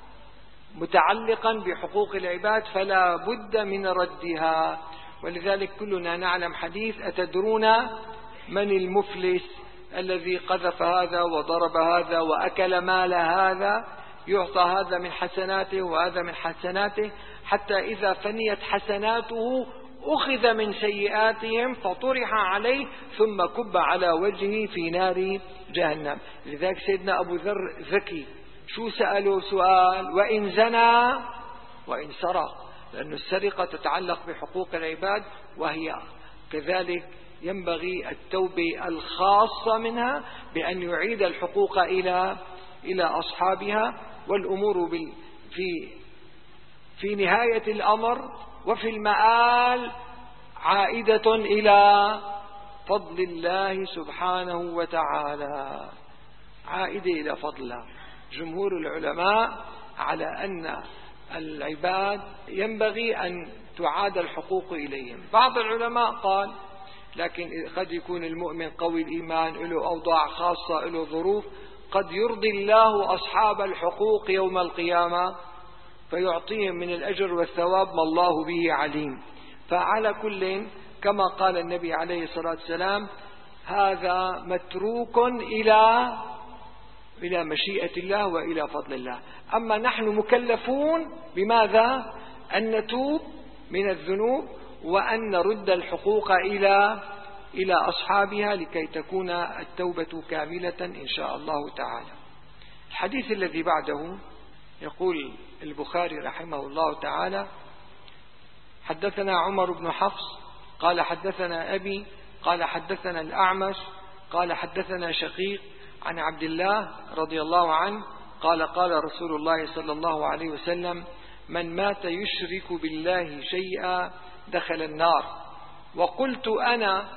متعلقا بحقوق العباد فلا بد من ردها. ولذلك كلنا نعلم حديث: أتدرون من المفلس الذي قذف هذا وضرب هذا وأكل مال هذا؟ يعطى هذا من حسناته وهذا من حسناته، حتى إذا فنيت حسناته أخذ من سيئاتهم فطرح عليه ثم كب على وجهه في نار جهنم. لذلك سيدنا أبو ذر ذكي، شو سأله سؤال؟ وإن زنى وإن سرق، لأن السرقة تتعلق بحقوق العباد، وهي كذلك ينبغي التوبة الخاصة منها بأن يعيد الحقوق إلى إلى أصحابها. والأمور في في نهاية الأمر وفي المآل عائدة إلى فضل الله سبحانه وتعالى، عائدة إلى فضل الله. جمهور العلماء على أن العباد ينبغي أن تعاد الحقوق إليهم. بعض العلماء قال لكن قد يكون المؤمن قوي الإيمان، له أوضاع خاصة، له ظروف، قد يرضي الله أصحاب الحقوق يوم القيامة فيعطيهم من الأجر والثواب ما الله به عليم. فعلى كل كما قال النبي عليه الصلاة والسلام: هذا متروك إلى إلى مشيئة الله وإلى فضل الله. أما نحن مكلفون بماذا؟ أن نتوب من الذنوب وأن نرد الحقوق إلى إلى أصحابها لكي تكون التوبة كاملة إن شاء الله تعالى. الحديث الذي بعده يقول البخاري رحمه الله تعالى: حدثنا عمر بن حفص قال حدثنا أبي قال حدثنا الأعمش قال حدثنا شقيق عن عبد الله رضي الله عنه قال قال رسول الله صلى الله عليه وسلم: من مات يشرك بالله شيئا دخل النار. وقلت أنا: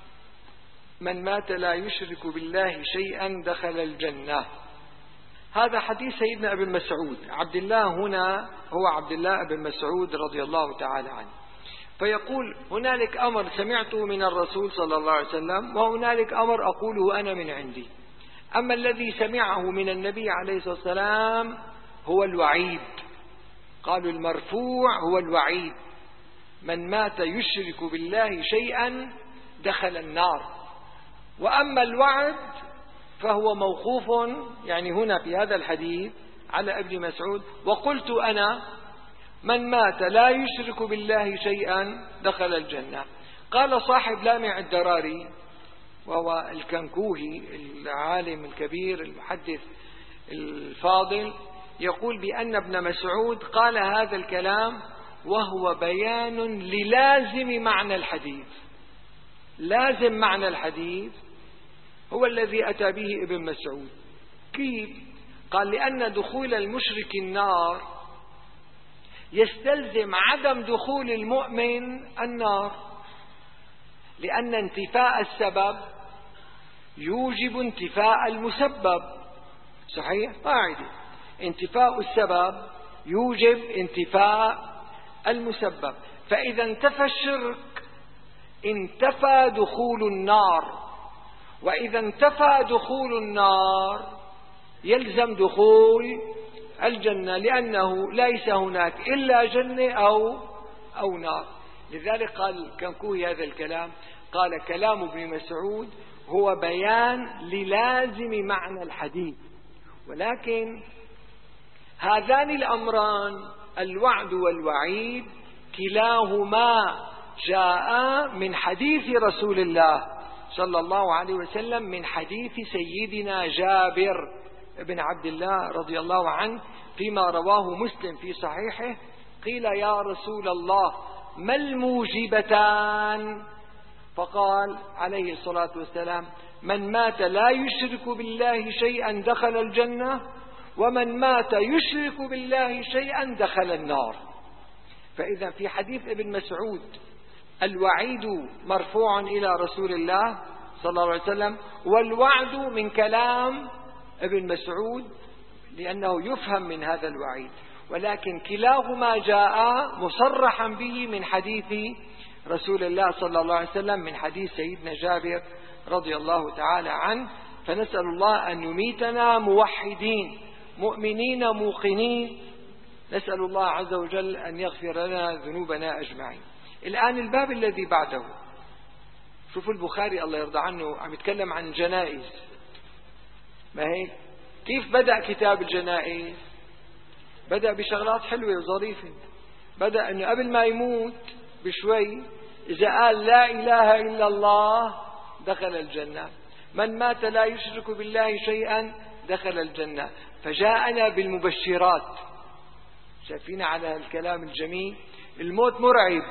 من مات لا يشرك بالله شيئا دخل الجنة. هذا حديث سيدنا أبي مسعود. عبد الله هنا هو عبد الله بن مسعود رضي الله تعالى عنه، فيقول: هنالك أمر سمعته من الرسول صلى الله عليه وسلم، وهنالك أمر أقوله أنا من عندي. أما الذي سمعه من النبي عليه الصلاة والسلام هو الوعيد، قالوا المرفوع هو الوعيد: من مات يشرك بالله شيئا دخل النار. وأما الوعد فهو موقوف، يعني هنا في هذا الحديث على ابن مسعود: وقلت أنا: من مات لا يشرك بالله شيئا دخل الجنة. قال صاحب لامع الدراري وهو الكنكوهي العالم الكبير المحدث الفاضل، يقول بأن ابن مسعود قال هذا الكلام وهو بيان للازم معنى الحديث. لازم معنى الحديث هو الذي أتى به ابن مسعود. كيف؟ قال لأن دخول المشرك النار يستلزم عدم دخول المؤمن النار، لأن انتفاء السبب يوجب انتفاء المسبب. صحيح؟ قاعدة انتفاء السبب يوجب انتفاء المسبب. فإذا انتفى الشرك انتفى دخول النار، وإذا انتفى دخول النار يلزم دخول الجنة، لأنه ليس هناك إلا جنة أو أو نار. لذلك قال كنكوهي هذا الكلام، قال كلام ابن مسعود هو بيان للازم معنى الحديث. ولكن هذان الأمران الوعد والوعيد كلاهما جاء من حديث رسول الله صلى الله عليه وسلم، من حديث سيدنا جابر بن عبد الله رضي الله عنه فيما رواه مسلم في صحيحه. قيل يا رسول الله ما الموجبتان؟ فقال عليه الصلاة والسلام من مات لا يشرك بالله شيئا دخل الجنة، ومن مات يشرك بالله شيئا دخل النار. فإذا في حديث ابن مسعود الوعيد مرفوع إلى رسول الله صلى الله عليه وسلم، والوعد من كلام ابن مسعود لأنه يفهم من هذا الوعيد، ولكن كلاهما جاء مصرحا به من حديث رسول الله صلى الله عليه وسلم، من حديث سيدنا جابر رضي الله تعالى عنه. فنسأل الله أن يميتنا موحدين مؤمنين موقنين، نسأل الله عز وجل أن يغفر لنا ذنوبنا أجمعين. الآن الباب الذي بعده، شوفوا البخاري الله يرضى عنه عم يتكلم عن الجنائز، ما هيك؟ كيف بدأ كتاب الجنائز؟ بدأ بشغلات حلوة وظريفة. بدأ أنه قبل ما يموت بشوي إذا قال لا إله إلا الله دخل الجنة، من مات لا يشرك بالله شيئا دخل الجنة. فجاءنا بالمبشرات. شايفين على الكلام الجميل؟ الموت مرعب،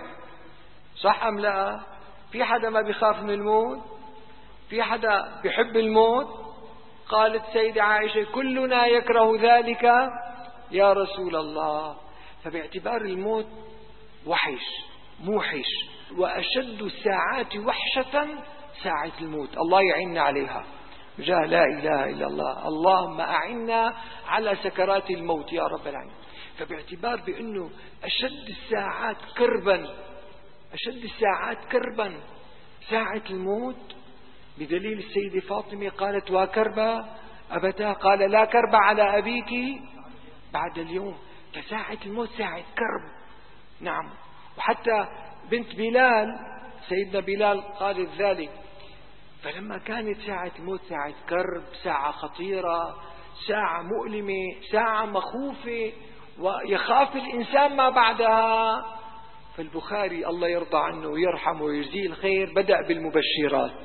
صح أم لا؟ في حدا ما بيخاف من الموت؟ في حدا بيحب الموت؟ قالت سيدة عائشة كلنا يكره ذلك يا رسول الله. فباعتبار الموت وحش موحش، وأشد الساعات وحشة ساعة الموت، الله يعيننا عليها جاه لا إله إلا الله. اللهم أعنا على سكرات الموت يا رب العالمين. فباعتبار بأنه أشد الساعات كربا أشد الساعات كربا ساعة الموت، بدليل السيدة فاطمة قالت وكربا أبتاه، قال لا كرب على أبيك بعد اليوم. فساعة الموت ساعة كرب. نعم. وحتى بنت بلال سيدنا بلال قالت ذلك. فلما كانت ساعة الموت ساعة كرب، ساعة خطيرة، ساعة مؤلمة، ساعة مخوفة ويخاف الإنسان ما بعدها، فالبخاري الله يرضى عنه ويرحمه ويجزيه الخير بدأ بالمبشرات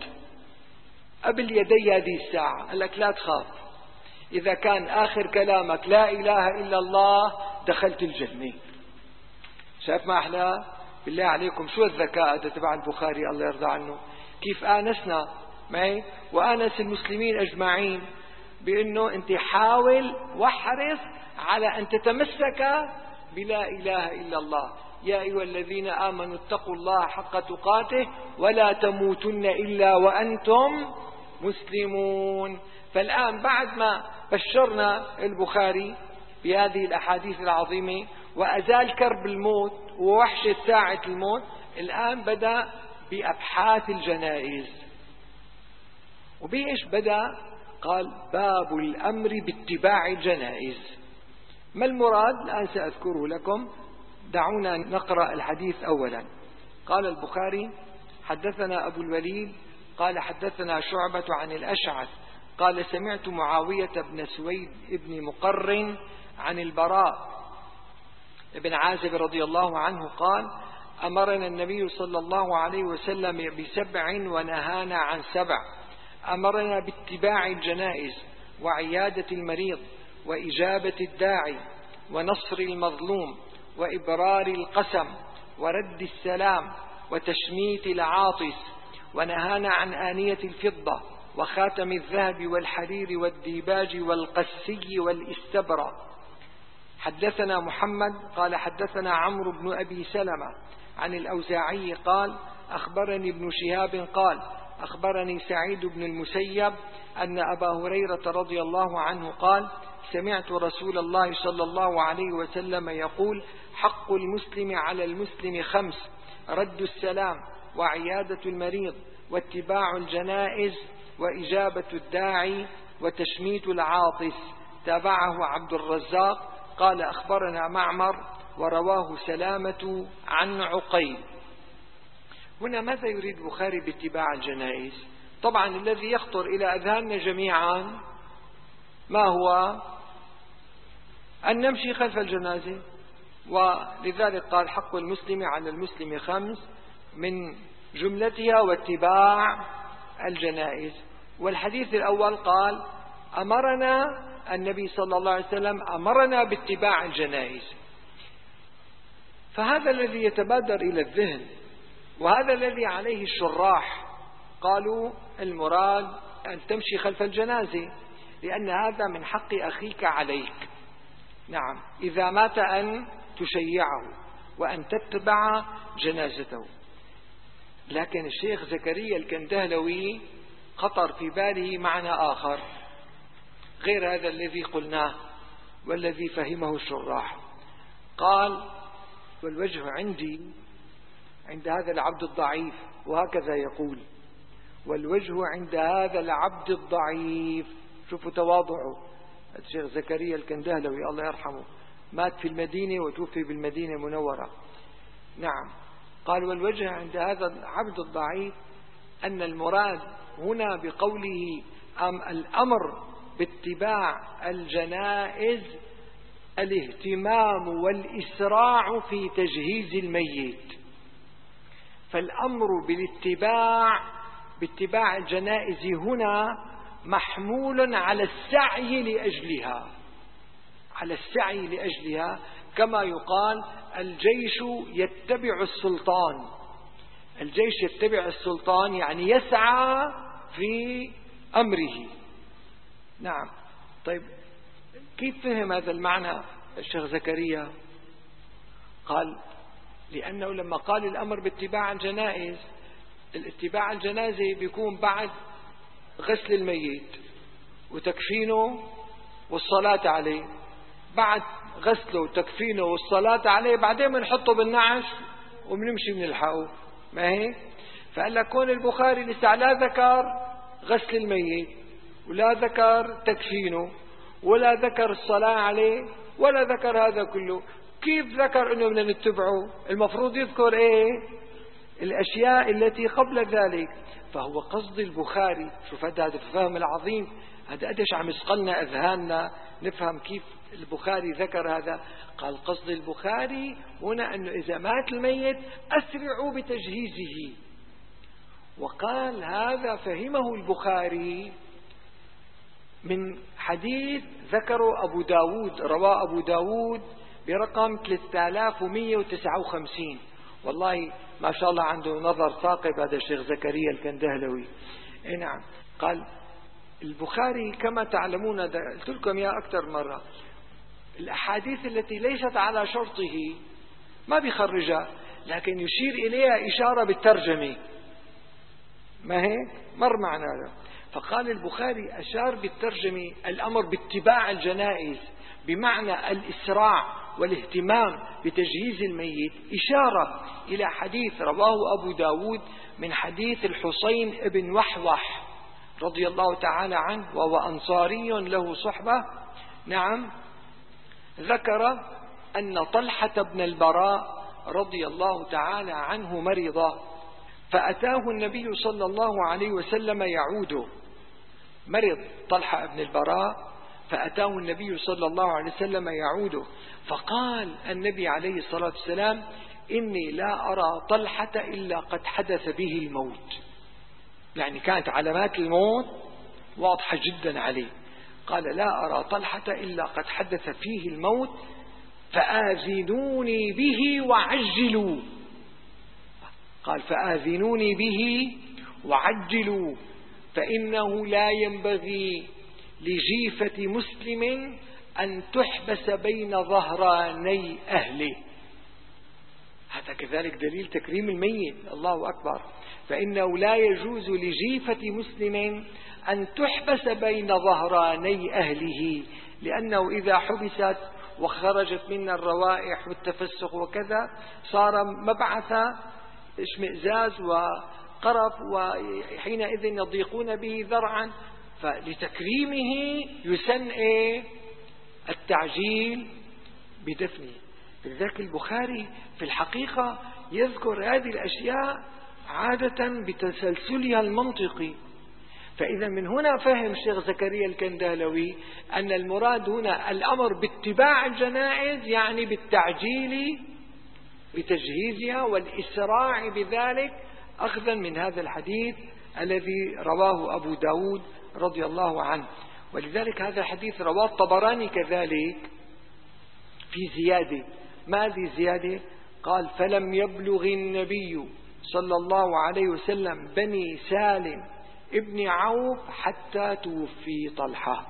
قبل يدي هذه الساعة. قال لك لا تخاف، إذا كان آخر كلامك لا إله إلا الله دخلت الجنة. شايف ما أحلى؟ بالله عليكم شو الذكاء ده تبع البخاري الله يرضى عنه، كيف آنسنا معي وآنس المسلمين أجمعين بأنه أنت حاول واحرص على أن تتمسك بلا إله إلا الله. يا أيها الذين آمنوا اتقوا الله حق تقاته ولا تموتن إلا وأنتم مسلمون. فالآن بعد ما بشرنا البخاري بهذه الأحاديث العظيمة وأزال كرب الموت ووحشة ساعة الموت، الآن بدأ بأبحاث الجنائز. وبإيش بدأ؟ قال باب الأمر باتباع الجنائز. ما المراد؟ الآن سأذكره لكم، دعونا نقرأ الحديث أولا. قال البخاري حدثنا أبو الوليد قال حدثنا شعبة عن الأشعث قال سمعت معاوية بن سويد ابن مقرن عن البراء ابن عازب رضي الله عنه قال أمرنا النبي صلى الله عليه وسلم بسبع ونهانا عن سبع. أمرنا باتباع الجنائز وعيادة المريض وإجابة الداعي ونصر المظلوم وإبرار القسم ورد السلام وتشميت العاطس. ونهانا عن آنية الفضة وخاتم الذهب والحرير والديباج والقسي والاستبرق. حدثنا محمد قال حدثنا عمرو بن أبي سلمة عن الأوزاعي قال أخبرني ابن شهاب قال أخبرني سعيد بن المسيب أن أبا هريرة رضي الله عنه قال سمعت رسول الله صلى الله عليه وسلم يقول حق المسلم على المسلم خمس: رد السلام وعيادة المريض واتباع الجنائز وإجابة الداعي وتشميت العاطس. تابعه عبد الرزاق قال أخبرنا معمر ورواه سلامة عن عقيل. هنا ماذا يريد البخاري باتباع الجنائز؟ طبعا الذي يخطر إلى أذهاننا جميعا ما هو؟ أن نمشي خلف الجنازة، ولذلك قال حق المسلم على المسلم خمس من جملتها واتباع الجنائز. والحديث الأول قال أمرنا النبي صلى الله عليه وسلم أمرنا باتباع الجنائز. فهذا الذي يتبادر إلى الذهن، وهذا الذي عليه الشراح قالوا المراد أن تمشي خلف الجنازة، لأن هذا من حق أخيك عليك. نعم، إذا مات أن تشيعه وأن تتبع جنازته. لكن الشيخ زكريا الكندهلوي خطر في باله معنى آخر غير هذا الذي قلناه والذي فهمه الشراح. قال والوجه عندي عند هذا العبد الضعيف، وهكذا يقول والوجه عند هذا العبد الضعيف. شوفوا تواضعه الشيخ زكريا الكندهلوي الله يرحمه، مات في المدينة وتوفي بالمدينة المنورة. نعم، قال والوجه عند هذا العبد الضعيف أن المراد هنا بقوله أم الأمر باتباع الجنائز الاهتمام والإسراع في تجهيز الميت. فالأمر بالاتباع باتباع الجنائز هنا محمول على السعي لأجلها، على السعي لأجلها، كما يقال الجيش يتبع السلطان. الجيش يتبع السلطان يعني يسعى في أمره. نعم، طيب كيف فهم هذا المعنى الشيخ زكريا؟ قال لأنه لما قال الأمر باتباع الجنائز، الاتباع الجنازة بيكون بعد غسل الميت وتكفينه والصلاة عليه. بعد غسله وتكفينه والصلاة عليه بعدين بنحطه بالنعش وبنمشي بنلحقه، ما هيك؟ فقال لك كون البخاري لسه لا ذكر غسل الميت ولا ذكر تكفينه ولا ذكر الصلاة عليه ولا ذكر هذا كله، كيف ذكر انه بدنا نتبعه؟ المفروض يذكر ايه؟ الاشياء التي قبل ذلك. فهو قصد البخاري، شوف هذا الفهم العظيم، هذا قديش عم يسقلنا اذهاننا نفهم كيف البخاري ذكر هذا. قال قصد البخاري هنا انه اذا مات الميت اسرعوا بتجهيزه. وقال هذا فهمه البخاري من حديث ذكره أبو داود، رواه أبو داود برقم ثلاثة آلاف ومئة وتسعة وخمسين. والله ما شاء الله عنده نظر ثاقب هذا الشيخ زكريا الكندهلوي. اي نعم، قال البخاري كما تعلمون، قلت لكم يا أكثر مرة، الأحاديث التي ليست على شرطه ما بيخرجها، لكن يشير إليها إشارة بالترجمة، ما هيك؟ مر معنا هذا. فقال البخاري أشار بالترجمة الأمر باتباع الجنائز بمعنى الإسراع والاهتمام بتجهيز الميت، إشارة إلى حديث رواه أبو داود من حديث الحسين ابن وحوح رضي الله تعالى عنه، وهو أنصاري له صحبة. نعم، ذكر أن طلحة بن البراء رضي الله تعالى عنه مرض، فأتاه النبي صلى الله عليه وسلم يعوده. مرض طلحة بن البراء فأتاه النبي صلى الله عليه وسلم يعوده، فقال النبي عليه الصلاة والسلام إني لا أرى طلحة إلا قد حدث به الموت. يعني كانت علامات الموت واضحة جدا عليه. قال لا أرى طلحة إلا قد حدث فيه الموت فآذنوني به وعجلوا. قال فآذنوني به وعجلوا فإنه لا ينبغي لجيفة مسلم أن تحبس بين ظهراني أهله. هذا كذلك دليل تكريم الميت. الله أكبر. فإنه لا يجوز لجيفة مسلم أن تحبس بين ظهراني أهله، لأنه إذا حبست وخرجت منا الروائح والتفسخ وكذا صار مبعث اشمئزاز وقرف، وحينئذ يضيقون به ذرعا. فلتكريمه يسن إيه؟ التعجيل بدفنه. لذلك البخاري في الحقيقة يذكر هذه الأشياء عادة بتسلسلها المنطقي. فإذا من هنا فهم الشيخ زكريا الكندهلوي أن المراد هنا الأمر باتباع الجنائز، يعني بالتعجيل بتجهيزها والإسراع بذلك، أخذا من هذا الحديث الذي رواه أبو داود رضي الله عنه. ولذلك هذا الحديث رواه الطبراني كذلك في زيادة. ما هذه زيادة؟ قال فلم يبلغ النبي صلى الله عليه وسلم بني سالم ابن عوف حتى توفي طلحة.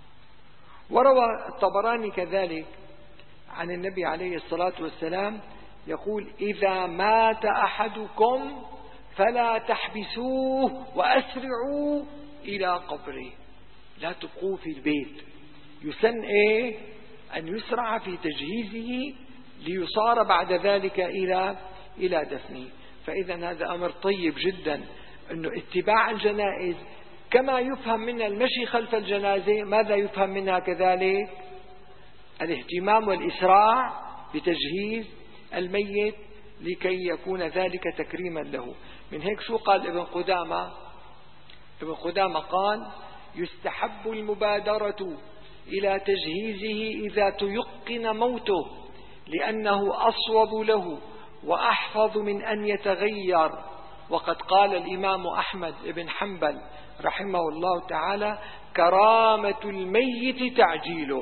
وروى الطبراني كذلك عن النبي عليه الصلاة والسلام يقول إذا مات أحدكم فلا تحبسوه وأسرعوا إلى قبره، لا تبقوه في البيت. يسن إيه؟ أن يسرع في تجهيزه ليصار بعد ذلك إلى إلى دفنه. فإذا هذا أمر طيب جدا، أنه اتباع الجنائز كما يفهم منها المشي خلف الجنازة، ماذا يفهم منها كذلك؟ الاهتمام والإسراع بتجهيز الميت لكي يكون ذلك تكريما له. من هيك شو قال ابن قدامة؟ ابن قدامة قال يستحب المبادرة إلى تجهيزه إذا تيقن موته، لأنه أصوب له وأحفظ من أن يتغير. وقد قال الإمام أحمد بن حنبل رحمه الله تعالى كرامة الميت تعجيله.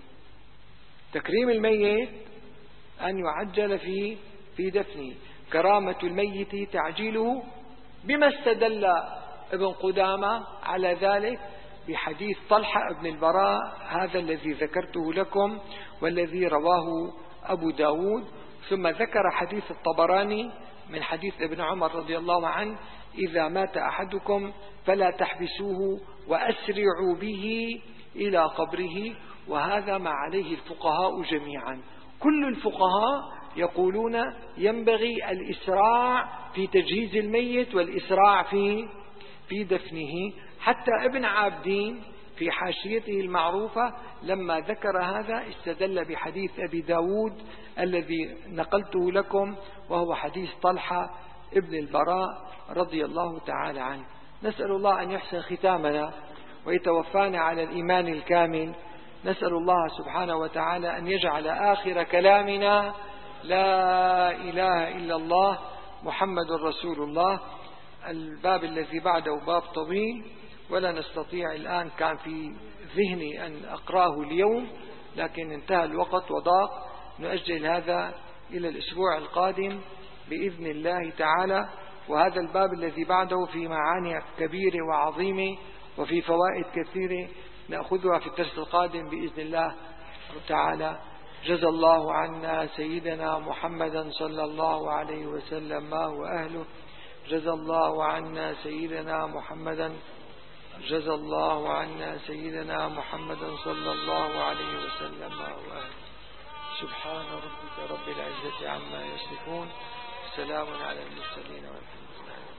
تكريم الميت أن يعجل في في دفنه. كرامة الميت تعجيله. بما استدل ابن قدامة على ذلك؟ بحديث طلحة بن البراء هذا الذي ذكرته لكم والذي رواه أبو داود. ثم ذكر حديث الطبراني من حديث ابن عمر رضي الله عنه إذا مات أحدكم فلا تحبسوه وأسرعوا به إلى قبره. وهذا ما عليه الفقهاء جميعا. كل الفقهاء يقولون ينبغي الإسراع في تجهيز الميت والإسراع في في دفنه. حتى ابن عابدين في حاشيته المعروفة لما ذكر هذا استدل بحديث أبي داود الذي نقلته لكم، وهو حديث طلحة ابن البراء رضي الله تعالى عنه. نسأل الله أن يحسن ختامنا ويتوفانا على الإيمان الكامل. نسأل الله سبحانه وتعالى أن يجعل آخر كلامنا لا إله إلا الله محمد رسول الله. الباب الذي بعده باب طويل ولا نستطيع الآن، كان في ذهني أن أقراه اليوم لكن انتهى الوقت وضاق. نؤجل هذا إلى الأسبوع القادم بإذن الله تعالى. وهذا الباب الذي بعده في معاني كبيرة وعظيمة وفي فوائد كثيرة نأخذها في الدرس القادم بإذن الله تعالى. جزى الله عنا سيدنا محمدا صلى الله عليه وسلم ما هو أهله. جزى الله عنا سيدنا محمدا جزى الله عنا سيدنا محمدا صلى الله عليه وسلم ما هو أهله. سبحان ربك رب العزة عما يصفون، سلام على المرسلين والحمد لله.